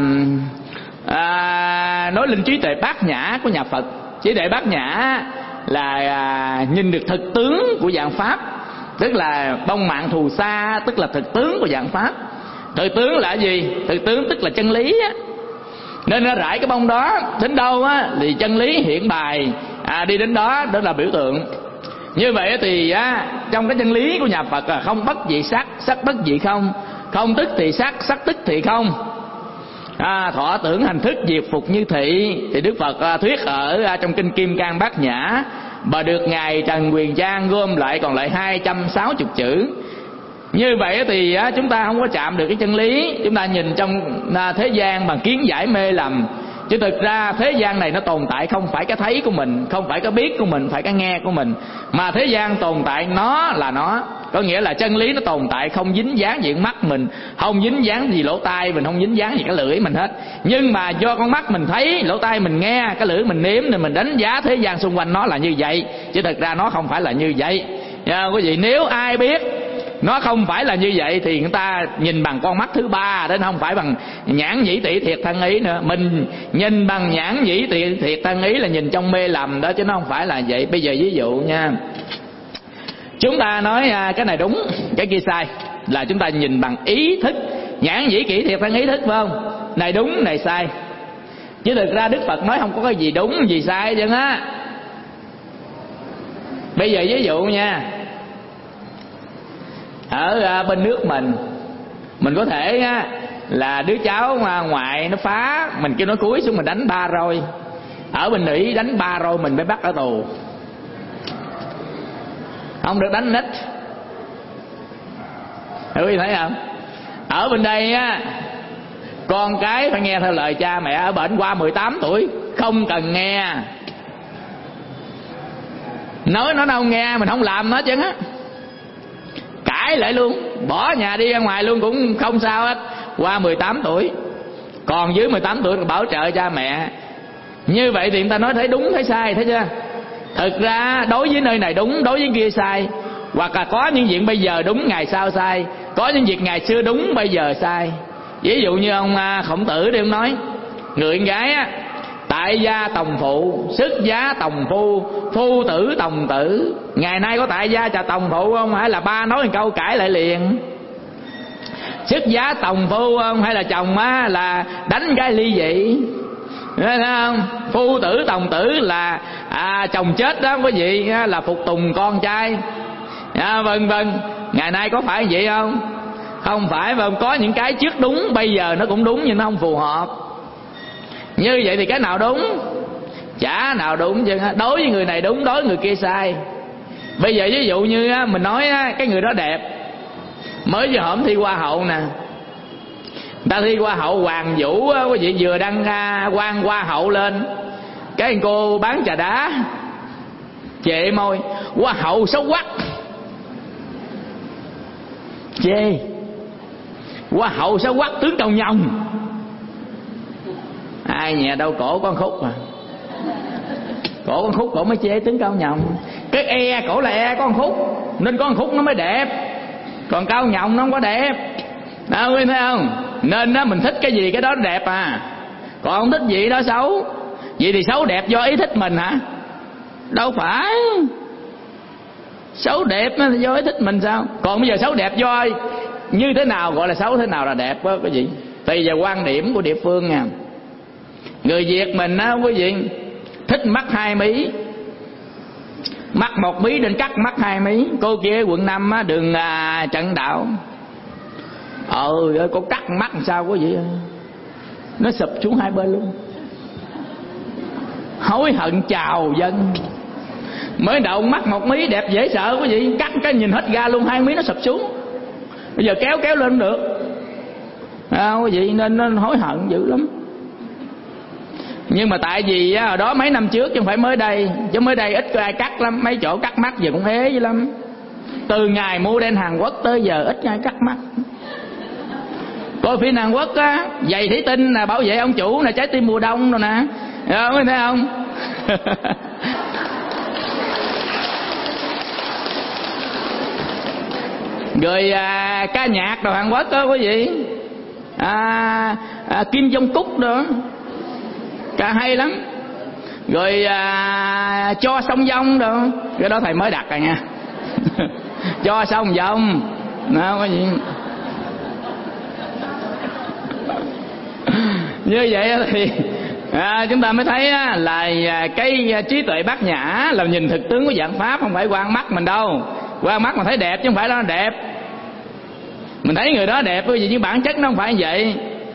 nói lên trí tuệ bát nhã của nhà Phật. Trí tuệ bát nhã là nhìn được thực tướng của dạng pháp, tức là bông mạng thù xa, tức là thực tướng của dạng pháp. Thực tướng là gì? Thực tướng tức là chân lý á. Nên nó rải cái bông đó đến đâu á thì chân lý hiện bài, đi đến đó, đó là biểu tượng. Như vậy thì trong cái chân lý của nhà Phật là không bất dị sắc, sắc bất dị không, không tức thì sắc, sắc tức thì không, thọ tưởng hành thức diệt phục như thị. Thì Đức Phật thuyết ở trong kinh Kim Cang Bát Nhã, và được ngài Trần Quyền Trang gom lại còn lại 260 chữ. Như vậy thì chúng ta không có chạm được cái chân lý. Chúng ta nhìn trong thế gian bằng kiến giải mê lầm, chứ thực ra thế gian này nó tồn tại không phải cái thấy của mình, không phải cái biết của mình, phải cái nghe của mình, mà thế gian tồn tại nó là nó. Có nghĩa là chân lý nó tồn tại không dính dáng gì mắt mình, không dính dáng gì lỗ tai mình, không dính dáng gì cái lưỡi mình hết. Nhưng mà do con mắt mình thấy, lỗ tai mình nghe, cái lưỡi mình nếm, nên mình đánh giá thế gian xung quanh nó là như vậy, chứ thực ra nó không phải là như vậy. Quý vị, nếu ai biết nó không phải là như vậy thì người ta nhìn bằng con mắt thứ ba, đến không phải bằng nhãn nhĩ tỷ thiệt thân ý nữa. Mình nhìn bằng nhãn nhĩ tỷ thiệt thân ý là nhìn trong mê lầm đó, chứ nó không phải là vậy. Bây giờ ví dụ nha, chúng ta nói cái này đúng, cái kia sai, là chúng ta nhìn bằng ý thức, nhãn nhĩ kỹ thiệt thân ý thức, phải không? Này đúng, này sai. Chứ thực ra Đức Phật nói không có cái gì đúng gì sai chứ á. Bây giờ ví dụ nha, ở bên nước mình có thể là đứa cháu ngoại nó phá, mình kêu nó cúi xuống mình đánh 3 roi. Ở bên Mỹ đánh 3 roi mình mới bắt ở tù, không được đánh nít. Quý vị thấy không? Ở bên đây con cái phải nghe theo lời cha mẹ. Ở bển qua 18 tuổi không cần nghe, nói nó đâu nghe, mình không làm nó chứ á, cãi lại luôn, bỏ nhà đi ra ngoài luôn cũng không sao hết. Qua 18 tuổi, còn dưới 18 tuổi bảo trợ cha mẹ. Như vậy thì người ta nói thấy đúng thấy sai, thấy chưa? Thực ra đối với nơi này đúng, đối với kia sai. Hoặc là có những chuyện bây giờ đúng, ngày sau sai. Có những việc ngày xưa đúng, bây giờ sai. Ví dụ như ông Khổng Tử đi, ông nói người con gái tại gia tòng phụ, xuất giá tòng phu, phu tử tòng tử. Ngày nay có tại gia chà tòng phụ không? Hay là ba nói một câu cãi lại liền? Xuất giá tòng phu không? Hay là chồng là đánh cái ly dị? Thấy không? Phu tử tòng tử là chồng chết đó quý vị, là phục tùng con trai, vân vân. Ngày nay có phải vậy không? Không phải. Và có những cái trước đúng, bây giờ nó cũng đúng nhưng nó không phù hợp. Như vậy thì cái nào đúng? Chả nào đúng chứ. Đối với người này đúng, đối với người kia sai. Bây giờ ví dụ như mình nói cái người đó đẹp, mới vừa hổm thi hoa hậu nè, người ta thi hoa hậu Hoàng Vũ, quý vị vừa đăng quan hoa hậu lên, cái cô bán trà đá chệ môi, hoa hậu xấu quắc, chê hoa hậu xấu quắc tướng Cầu Nhồng. Ai nhà đâu cổ con khúc mà, cổ con khúc cổ mới chê tướng Cao Nhồng. Cái cổ là con khúc, nên con khúc nó mới đẹp, còn Cao Nhồng nó không có đẹp. Đó, quý thấy không? Nên mình thích cái gì cái đó đẹp còn không thích gì đó xấu. Vậy thì xấu đẹp do ý thích mình hả? Đâu phải. Xấu đẹp nó do ý thích mình sao? Còn bây giờ xấu đẹp do như thế nào gọi là xấu, thế nào là đẹp đó quý vị. Tùy vào quan điểm của địa phương nha. Người Việt mình quý vị thích mắt 2 mí, mắt 1 mí nên cắt mắt 2 mí. Cô kia quận 5 đường Trần Đạo, cô cắt mắt làm sao quý vị, nó sụp xuống 2 bên luôn. Hối hận chào dân. Mới đầu mắt 1 mí đẹp dễ sợ quý vị, cắt cái nhìn hết ga luôn, 2 mí nó sụp xuống. Bây giờ kéo lên được quý vị, nên nó hối hận dữ lắm. Nhưng mà tại vì ở đó mấy năm trước chứ không phải mới đây, chứ mới đây ít có ai cắt lắm, mấy chỗ cắt mắt giờ cũng ế dữ lắm. Từ ngày mua đen Hàn Quốc tới giờ ít ai cắt mắt. Coi phim Hàn Quốc giày thủy tinh là bảo vệ ông chủ, là trái tim mùa đông rồi nè, mới thấy không? Rồi ca nhạc đồ Hàn Quốc đó quý vị, Kim Jong Cúc đó, ca hay lắm. Rồi cho sông Dông đó, cái đó thầy mới đặt rồi nha. Cho sông Dông nó có gì như vậy thì chúng ta mới thấy là cái trí tuệ bát nhã là nhìn thực tướng của dạng pháp, không phải quan mắt mình đâu. Quan mắt mà thấy đẹp chứ không phải đó đẹp. Mình thấy người đó đẹp quý vị, nhưng bản chất nó không phải như vậy.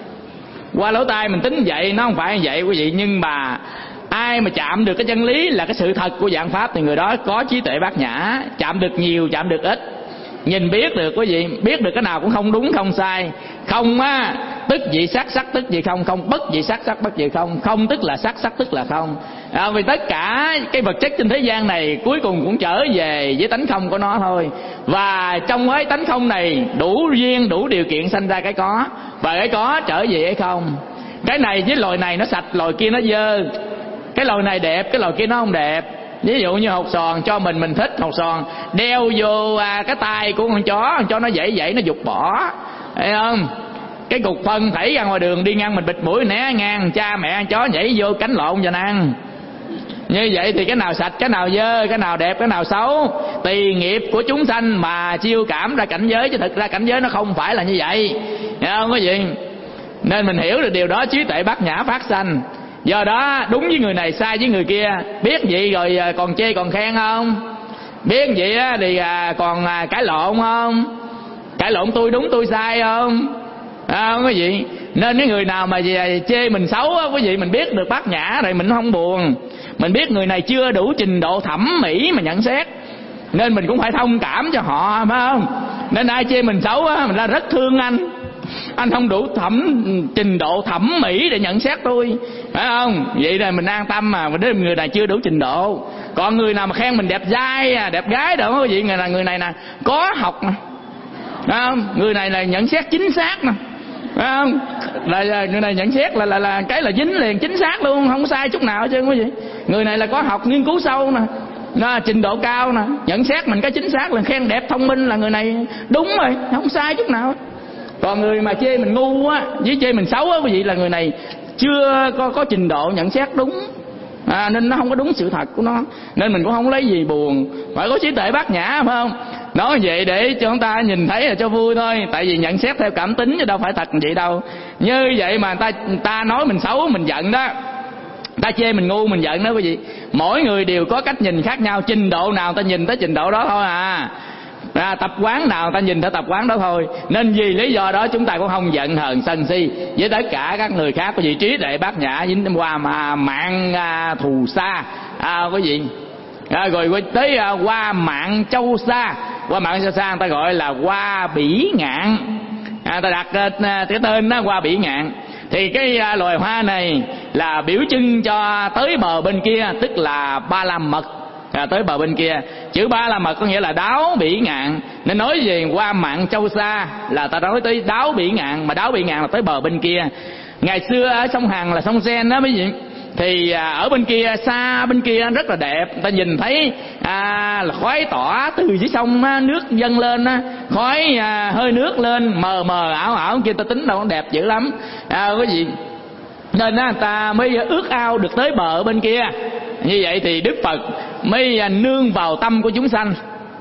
Qua lỗ tai mình tính vậy, nó không phải như vậy quý vị. Nhưng mà ai mà chạm được cái chân lý là cái sự thật của dạng pháp thì người đó có trí tuệ bát nhã. Chạm được nhiều, chạm được ít, nhìn biết được quý vị, biết được cái nào cũng không đúng không sai. Không tức vị sắc, sắc tức vị không. Không bất vị sắc, sắc bất vị không. Không tức là sắc, sắc tức là không. Vì tất cả cái vật chất trên thế gian này cuối cùng cũng trở về với tánh không của nó thôi. Và trong cái tánh không này đủ duyên, đủ điều kiện sanh ra cái có, và cái có trở về cái không. Cái này với loài này nó sạch, loài kia nó dơ. Cái loài này đẹp, cái loài kia nó không đẹp. Ví dụ như hột sòn, cho mình thích hột sòn, đeo vô cái tay của con chó nó dãy nó giục bỏ, thấy không? Cái cục phân thảy ra ngoài đường đi ngang mình bịt mũi né ngang, cha mẹ chó nhảy vô cánh lộn cho nó ăn. Như vậy thì cái nào sạch, cái nào dơ, cái nào đẹp, cái nào xấu, tùy nghiệp của chúng sanh mà chiêu cảm ra cảnh giới, chứ thực ra cảnh giới nó không phải là như vậy, hiểu không quý vị? Nên mình hiểu được điều đó, trí tuệ bát nhã phát sanh. Do đó đúng với người này, sai với người kia. Biết vậy rồi còn chê còn khen không? Biết vậy thì còn cãi lộn không? Cãi lộn tôi đúng tôi sai không? Không quý vị. Nên cái người nào mà chê mình xấu quý vị, mình biết được bát nhã rồi mình không buồn. Mình biết người này chưa đủ trình độ thẩm mỹ mà nhận xét, nên mình cũng phải thông cảm cho họ, phải không? Nên ai chê mình xấu mình ra rất thương anh không đủ trình độ thẩm mỹ để nhận xét tôi, phải không? Vậy là mình an tâm mà đến người này chưa đủ trình độ. Còn người nào mà khen mình đẹp dai, đẹp gái đâu quý vị, người này nè có học nè, phải không? Người này là nhận xét chính xác nè, phải không? Là người này nhận xét là cái là dính liền, chính xác luôn, không sai chút nào hết trơn quý vị. Người này là có học nghiên cứu sâu nè, nó trình độ cao nè, nhận xét mình cái chính xác, là khen đẹp thông minh là người này đúng rồi, không sai chút nào. Còn người mà chê mình ngu với chê mình xấu quý vị, là người này chưa có trình độ nhận xét đúng, nên nó không có đúng sự thật của nó. Nên mình cũng không lấy gì buồn, phải có trí tuệ bát nhã, phải không? Nói vậy để cho chúng ta nhìn thấy là cho vui thôi. Tại vì nhận xét theo cảm tính chứ đâu phải thật vậy đâu. Như vậy mà người ta nói mình xấu mình giận đó, ta chê mình ngu mình giận đó quý vị. Mỗi người đều có cách nhìn khác nhau, trình độ nào ta nhìn tới trình độ đó thôi tập quán nào ta nhìn theo tập quán đó thôi. Nên vì lý do đó chúng ta cũng không giận hờn sân si với tất cả các người khác. Có vị trí tuệ bát nhã dính qua mạng thù xa quý vị. Rồi tới qua mạng châu xa. Qua mạng châu xa người ta gọi là qua bỉ ngạn, ta đặt cái tên đó qua bỉ ngạn. Thì cái loài hoa này là biểu trưng cho tới bờ bên kia, tức là Ba La Mật. Tới bờ bên kia, chữ Ba La Mật có nghĩa là đáo bỉ ngạn. Nên nói về qua mạng châu xa là ta nói tới đáo bỉ ngạn, mà đáo bỉ ngạn là tới bờ bên kia. Ngày xưa ở sông Hằng là sông Sen đó quý vị, thì ở bên kia, xa bên kia rất là đẹp. Ta nhìn thấy là khói tỏa từ dưới sông nước dâng lên khói hơi nước lên mờ mờ ảo ảo kia, ta tính đâu nó đẹp dữ lắm quý vị. Nên ta mới ước ao được tới bờ bên kia. Như vậy thì Đức Phật mới nương vào tâm của chúng sanh,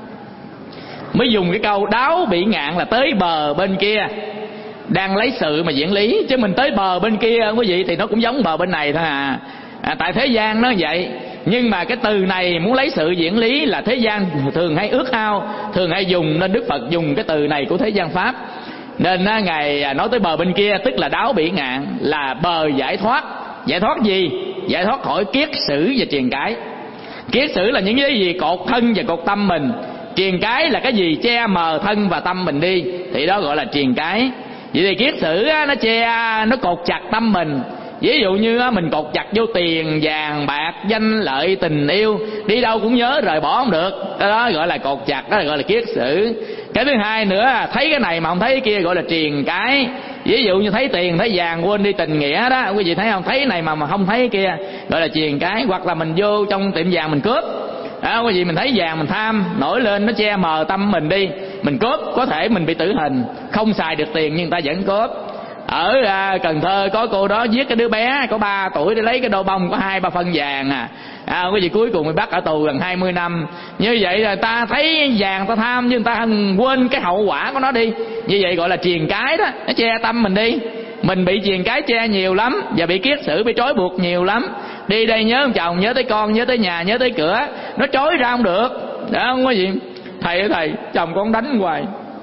mới dùng cái câu đáo bỉ ngạn là tới bờ bên kia, đang lấy sự mà diễn lý. Chứ mình tới bờ bên kia quý vị thì nó cũng giống bờ bên này thôi tại thế gian nó vậy. Nhưng mà cái từ này muốn lấy sự diễn lý là thế gian thường hay ước ao, thường hay dùng, nên Đức Phật dùng cái từ này của thế gian Pháp. Nên Ngài nói tới bờ bên kia tức là đáo bỉ ngạn, là bờ giải thoát. Giải thoát gì? Giải thoát khỏi kiết sử và triền cái. Kiết sử là những cái gì cột thân và cột tâm mình. Triền cái là cái gì che mờ thân và tâm mình đi, thì đó gọi là triền cái. Vậy thì kiết sử nó che, nó cột chặt tâm mình. Ví dụ như mình cột chặt vô tiền, vàng, bạc, danh lợi, tình yêu, đi đâu cũng nhớ rời bỏ không được, đó gọi là cột chặt, đó gọi là kiết sử. Cái thứ hai nữa, thấy cái này mà không thấy cái kia gọi là triền cái. Ví dụ như thấy tiền, thấy vàng, quên đi tình nghĩa đó, quý vị thấy không? Thấy cái này mà không thấy cái kia gọi là triền cái. Hoặc là mình vô trong tiệm vàng mình cướp quý vị, mình thấy vàng mình tham nổi lên, nó che mờ tâm mình đi, mình cướp, có thể mình bị tử hình, không xài được tiền nhưng ta vẫn cướp. Ở Cần Thơ có cô đó giết cái đứa bé có 3 tuổi để lấy cái đôi bông có 2-3 phân vàng cái gì cuối cùng bị bắt ở tù gần 20 năm. Như vậy là ta thấy vàng ta tham, nhưng ta quên cái hậu quả của nó đi. Như vậy gọi là triền cái đó, nó che tâm mình đi. Mình bị triền cái che nhiều lắm, và bị kiết sử, bị trói buộc nhiều lắm. Đi đây nhớ ông chồng, nhớ tới con, nhớ tới nhà, nhớ tới cửa, nó trói ra không được. Đó, không có gì. Thầy ơi thầy, chồng con đánh hoài.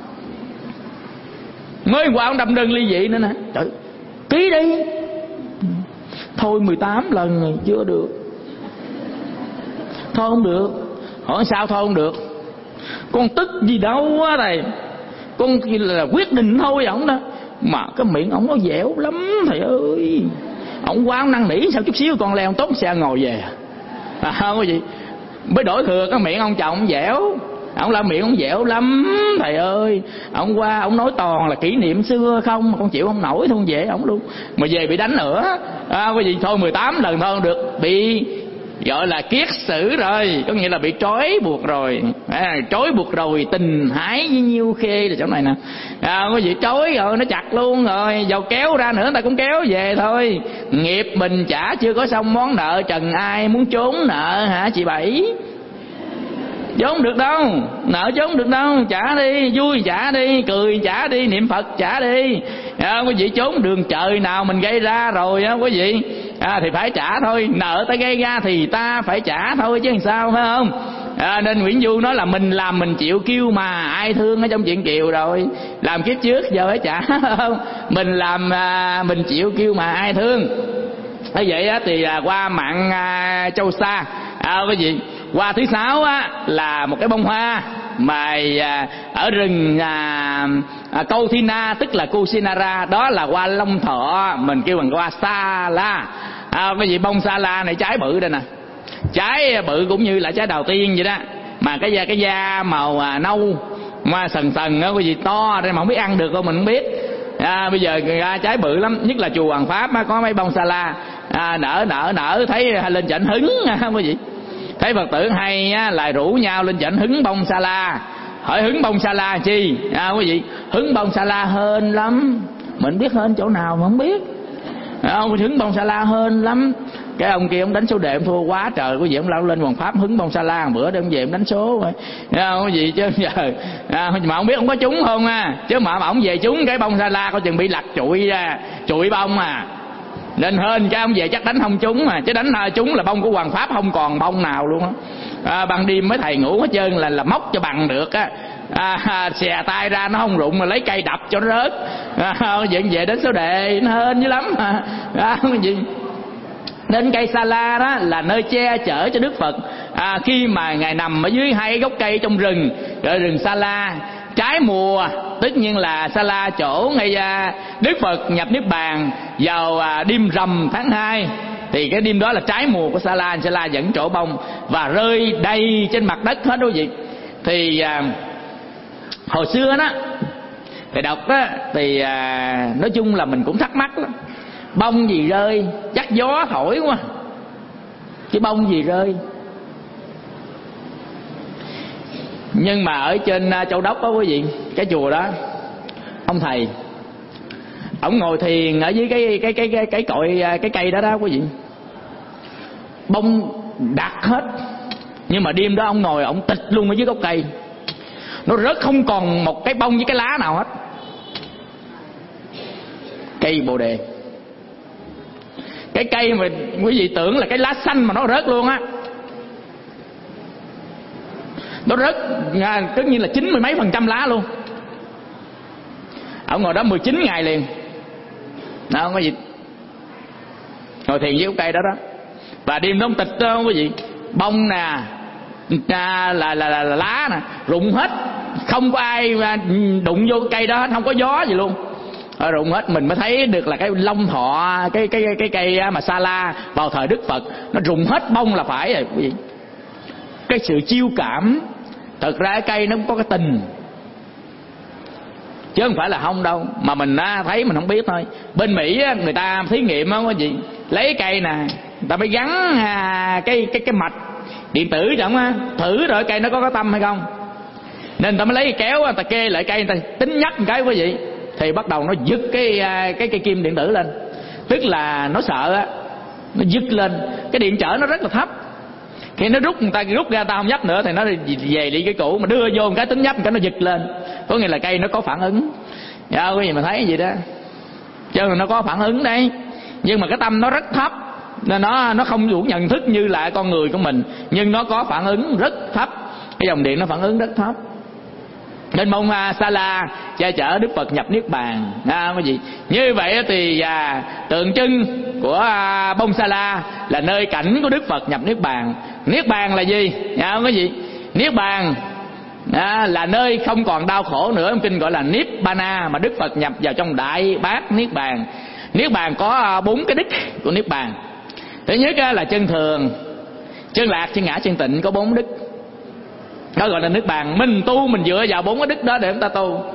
Mới qua ông đâm đơn ly dị nữa nè. Trời, ký đi. Thôi 18 lần rồi chưa được. Thôi không được. Hỏi sao thôi không được? Con tức gì đâu á thầy. Con là quyết định thôi ổng đó. Mà cái miệng ổng nó dẻo lắm thầy ơi. Ổng quá năn nỉ sao chút xíu con leo tốt xe ngồi về. Không có gì. Mới đổi thừa cái miệng ông chồng dẻo. Ông la miệng ông dẻo lắm thầy ơi. Ông qua ông nói toàn là kỷ niệm xưa không, mà con chịu không nổi, không dễ ổng luôn. Mà về bị đánh nữa cái gì thôi 18 lần thôi không được. Bị gọi là kiết sử rồi, có nghĩa là bị trói buộc rồi. Trói buộc rồi tình hái với nhiêu khê là chỗ này nè. Có gì trói rồi nó chặt luôn rồi, dầu kéo ra nữa ta cũng kéo về thôi. Nghiệp mình trả chưa có xong món nợ trần ai muốn trốn nợ hả chị Bảy? Trốn được đâu, nợ trốn được đâu. Trả đi, vui trả đi, cười trả đi, niệm Phật trả đi. Quý vị trốn đường trời nào mình gây ra rồi quý vị thì phải trả thôi. Nợ ta gây ra thì ta phải trả thôi chứ làm sao, phải không? Nên Nguyễn Du nói là mình làm mình chịu kêu mà ai thương ở trong chuyện kiều rồi. Làm kiếp trước giờ phải trả không? Mình làm mình chịu kêu mà ai thương. Thế vậy thì qua mạn Châu Sa quý vị. Hoa thứ 6 là một cái bông hoa mà ở rừng Câu Thi Na, tức là Kusinara, đó là hoa long thọ, mình kêu bằng hoa sa la. Cái gì bông sa la này trái bự đây nè, trái bự cũng như là trái đào tiên vậy đó, mà cái da màu nâu mà sần sần đó, cái gì to đây mà không biết ăn được không mình không biết. Bây giờ ra trái bự lắm, nhất là chùa Hoàng Pháp có mấy bông sa la nở thấy lên chảnh hứng không có gì. Thấy Phật tử hay là rủ nhau lên chảnh hứng bông sa la. Hỏi hứng bông sa la chi? Quý vị, hứng bông sa la hên lắm. Mình biết hên chỗ nào mà không biết. Hứng bông sa la hên lắm. Cái ông kia ông đánh số đệm thua quá trời. Quý vị ông lao lên Hoàng Pháp hứng bông sa la, bữa để ông về ông đánh số rồi. Quý vị chứ giờ mà không biết ông có trúng không chứ mà ông về trúng cái bông sa la coi chừng bị lặt trụi bông nên hên cái ông về chắc đánh không trúng chứ đánh trúng là bông của Hoàng Pháp không còn bông nào luôn ban đêm mấy thầy ngủ hết trơn là móc cho bằng được xè tay ra nó không rụng mà lấy cây đập cho nó rớt. Về đến số đề nó hên dữ lắm gì. Nên cây sa la đó là nơi che chở cho Đức Phật khi mà ngài nằm ở dưới hai gốc cây trong rừng, gọi rừng sa la. Trái mùa tất nhiên là sa la chỗ ngay Đức Phật nhập niết bàn vào đêm rằm tháng 2, thì cái đêm đó là trái mùa của sa la dẫn trổ bông và rơi đầy trên mặt đất hết quý vị. Thì hồi xưa đó thầy đọc đó thì nói chung là mình cũng thắc mắc lắm. Bông gì rơi? Chắc gió thổi quá, chứ bông gì rơi? Nhưng mà ở trên Châu Đốc đó quý vị, cái chùa đó, ông thầy ổng ngồi thiền ở dưới cái cội cái cây đó đó quý vị, bông đặt hết. Nhưng mà đêm đó ông ngồi ông tịch luôn ở dưới gốc cây, nó rớt không còn một cái bông với cái lá nào hết. Cây Bồ Đề, cái cây mà quý vị tưởng là cái lá xanh mà nó rớt luôn á. Nó rớt tất nhiên là 90 mấy % lá luôn. Ông ngồi đó 19 ngày liền, đó không có gì, ngồi thiền với gốc cây đó đó. Và đêm đó ông tịch đó quý vị, bông nè là lá nè rụng hết, không có ai đụng vô cái cây đó hết, không có gió gì luôn, rụng hết. Mình mới thấy được là cái long thọ, cái cây mà sa la vào thời Đức Phật nó rụng hết bông là phải rồi quý vị. Cái sự chiêu cảm, thật ra cái cây nó cũng có cái tình chứ không phải là không đâu, mà mình thấy mình không biết thôi. Bên Mỹ người ta thí nghiệm á quý vị, lấy cây nè, người ta mới gắn cái mạch điện tử chẳng á, thử rồi cây nó có tâm hay không. Nên người ta mới lấy cái kéo, người ta kê lại cây, người ta tính nhắc một cái quý vị, thì bắt đầu nó giật cái kim điện tử lên, tức là nó sợ á, nó giật lên. Cái điện trở nó rất là thấp, khi nó rút, người ta rút ra ta không nhấp nữa thì nó về đi cái cũ, mà đưa vô một cái tính nhấp một cái nó giật lên, có nghĩa là cây nó có phản ứng. Quý vị mà thấy gì đó, chứ nó có phản ứng đấy, nhưng mà cái tâm nó rất thấp nên nó không đủ nhận thức như là con người của mình, nhưng nó có phản ứng rất thấp, cái dòng điện nó phản ứng rất thấp. Nên mong Sa La che chở Đức Phật nhập niết bàn. Cái gì như vậy thì tượng trưng của bông Sa La là nơi cảnh của Đức Phật nhập niết bàn. Niết bàn là gì? Cái gì? Niết bàn là nơi không còn đau khổ nữa, trong kinh gọi là Nibbana, mà Đức Phật nhập vào trong đại bát niết bàn. Niết bàn có 4 cái đích của niết bàn. Thứ nhất là chân thường, chân lạc, chân ngã, chân tịnh, có 4 đức. Đó gọi là niết bàn. Mình tu mình dựa vào 4 cái đức đó để chúng ta tu.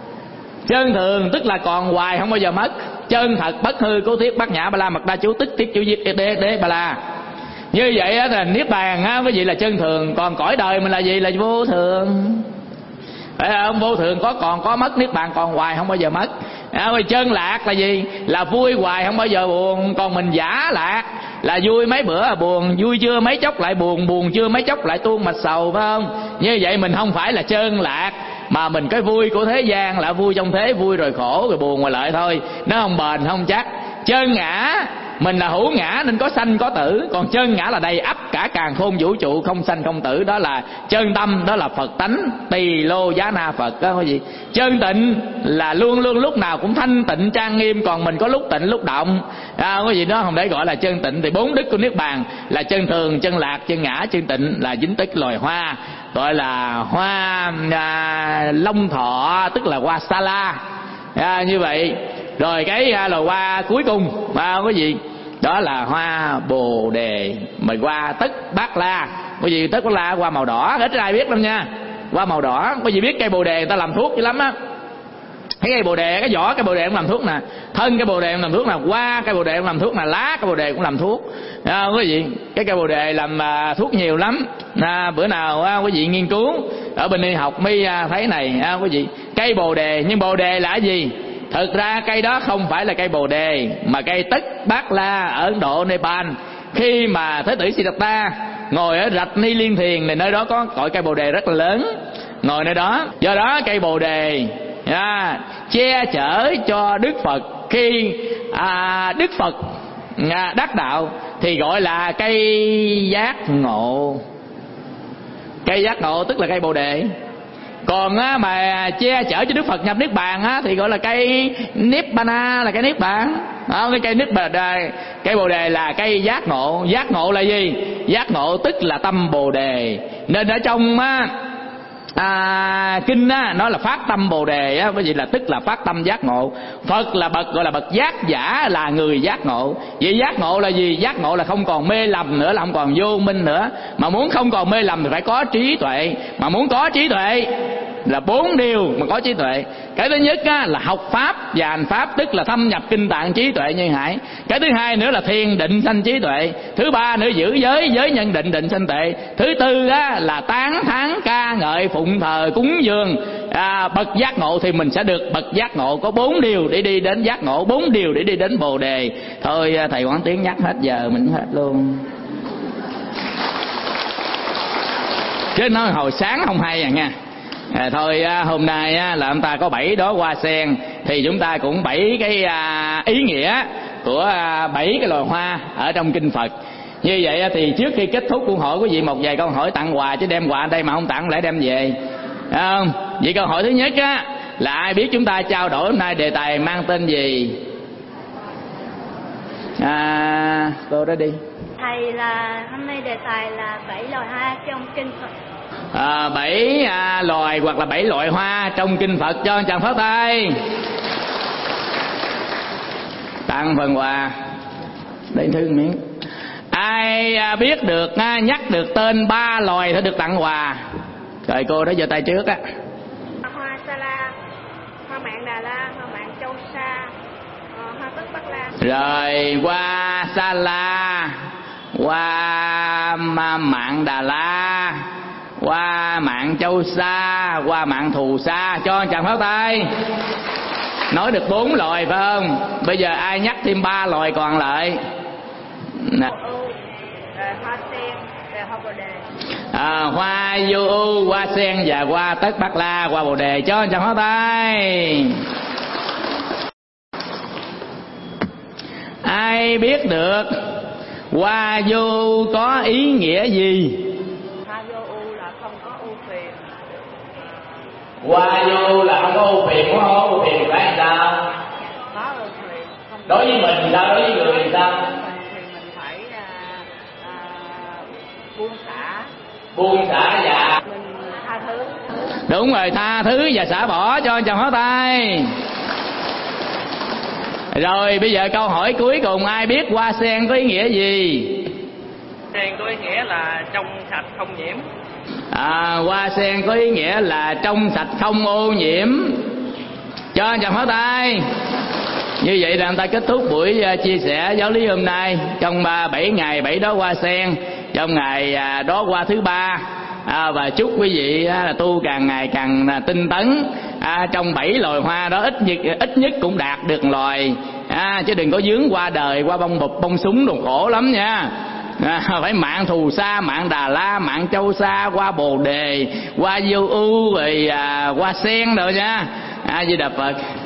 Chân thường tức là còn hoài không bao giờ mất. Chân thật, bất hư, cố thiết, bát nhã, ba la mật đa chú, tích tiết chú diệt đế ba la. Như vậy là niết bàn cái gì là chân thường. Còn cõi đời mình là gì? Là vô thường. Phải không? Vô thường còn có mất, niết bàn còn hoài không bao giờ mất. Chân lạc là gì? Là vui hoài không bao giờ buồn. Còn mình giả lạc là vui mấy bữa là buồn, vui chưa mấy chốc lại buồn, buồn chưa mấy chốc lại tuôn mạch sầu, phải không? Như vậy mình không phải là chân lạc, mà mình cái vui của thế gian là vui trong thế, vui rồi khổ rồi buồn rồi lợi thôi, nó không bền không chắc. Chân ngã mình là hữu ngã nên có sanh có tử, còn chân ngã là đầy ắp cả càn khôn vũ trụ không sanh không tử, đó là chân tâm, đó là Phật tánh tỳ lô giá na Phật đó. Cái gì? Chân tịnh là luôn luôn lúc nào cũng thanh tịnh trang nghiêm, còn mình có lúc tịnh lúc động. Cái gì đó không để gọi là chân tịnh. Thì 4 đức của niết bàn là chân thường, chân lạc, chân ngã, chân tịnh, là dính tích loài hoa, gọi là hoa long thọ, tức là hoa Sa La. Như vậy rồi cái loài hoa cuối cùng cái gì? Đó là hoa bồ đề, mà hoa tất bát la. Cái gì tất bát la? Hoa màu đỏ, ít ai biết lắm nha. Hoa màu đỏ, cái gì biết cây bồ đề người ta làm thuốc dữ lắm á. Cái cây bồ đề, cái vỏ cây bồ đề cũng làm thuốc nè, thân cây bồ đề cũng làm thuốc nè, hoa cây bồ đề cũng làm thuốc nè, lá cây bồ đề cũng làm thuốc. Cái gì? Cái cây bồ đề làm thuốc nhiều lắm. Bữa nào quý vị nghiên cứu ở bên y học mới thấy này. Quý vị, cây bồ đề, nhưng bồ đề là cái gì? Thực ra cây đó không phải là cây bồ đề, mà cây tất bát la ở Ấn Độ, Nepal. Khi mà Thế tử Siddhartha ngồi ở rạch Ni Liên Thiền thì nơi đó có cội cây bồ đề rất là lớn, ngồi nơi đó. Do đó cây bồ đề che chở cho Đức Phật. Khi Đức Phật đắc đạo thì gọi là cây giác ngộ. Cây giác ngộ tức là cây bồ đề. Còn mà che chở cho Đức Phật nhập niết bàn thì gọi là cây Nibbana, là cây niết bàn. Cái cây niết bàn, cây bồ đề là cây giác ngộ. Giác ngộ là gì? Giác ngộ tức là tâm bồ đề. Nên ở trong kinh nó là phát tâm bồ đề cái gì là tức là phát tâm giác ngộ. Phật là bậc gọi là bậc giác giả, là người giác ngộ. Vậy giác ngộ là gì? Giác ngộ là không còn mê lầm nữa, là không còn vô minh nữa. Mà muốn không còn mê lầm thì phải có trí tuệ. Mà muốn có trí tuệ là 4 điều mà có trí tuệ. Cái thứ nhất là học pháp và hành pháp, tức là thâm nhập kinh tạng trí tuệ như hải. Cái thứ hai nữa là thiền định sanh trí tuệ. Thứ ba nữa giữ giới, giới nhân định, định sanh tuệ. Thứ tư là tán thán ca ngợi phụng thờ cúng dường bậc giác ngộ, thì mình sẽ được bậc giác ngộ. Có 4 điều để đi đến giác ngộ, 4 điều để đi đến bồ đề. Thôi thầy Quán Tiến nhắc hết giờ mình hết luôn, chứ nói hồi sáng không hay nha. Thôi hôm nay là chúng ta có 7 đóa hoa sen, thì chúng ta cũng 7 cái ý nghĩa của 7 cái loài hoa ở trong kinh Phật. Như vậy thì trước khi kết thúc, cũng hỏi quý vị một vài câu hỏi tặng quà, chứ đem quà ở đây mà không tặng lại đem về, không? Vậy câu hỏi thứ nhất là ai biết chúng ta trao đổi hôm nay đề tài mang tên gì? Cô đó đi. Thầy, là hôm nay đề tài là 7 loài hoa trong kinh Phật. 7 loài hoặc là 7 loại hoa trong kinh Phật, cho chàng pháo tay. Tặng phần quà. Đây thứ miếng. Ai biết được nhắc được tên 3 loài sẽ được tặng quà. Rồi cô đó giơ tay trước Hoa Sa La, hoa mạn Đà La, hoa mạn Châu Sa, hoa tất Bát La. Rồi hoa Sa La, hoa mạn Đà La, hoa mạn Châu Sa, hoa mạn Thù Sa, cho chàng pháo tay. Nói được 4 loài phải không? Bây giờ ai nhắc thêm 3 loài còn lại? Hoa sen, hoa bồ đề. Hoa vô ưu, hoa sen và hoa tất bát la, hoa bồ đề. Cho chàng hóa tay. Ai biết được hoa vô ưu có ý nghĩa gì? Hoa vô ưu là không có ưu phiền. Hoa vô ưu là không có ưu phiền, không có ưu phiền phải sao? Có ưu phiền. Đối với mình sao? Đối với người thì sao? Thì mình phải buông xả và mình tha thứ. Đúng rồi, tha thứ và xả bỏ. Cho chàng hóa tay. Rồi bây giờ câu hỏi cuối cùng, ai biết hoa sen có ý nghĩa gì? Sen có ý nghĩa là trong sạch không nhiễm. Hoa sen có ý nghĩa là trong sạch không ô nhiễm. Cho chàng hóa tay. Như vậy là người ta kết thúc buổi chia sẻ giáo lý hôm nay. Trong 7 ngày 7 đóa hoa sen, trong ngày đóa hoa thứ 3, và chúc quý vị là tu càng ngày càng tinh tấn. Trong 7 loài hoa đó ít nhất cũng đạt được loài, chứ đừng có vướng qua đời, qua bông bụp bông súng đồ khổ lắm nha. Phải mạng thù sa, mạng đà la, mạng châu sa, hoa bồ đề, hoa vô ưu, rồi hoa sen rồi nha. A Di Đà Phật.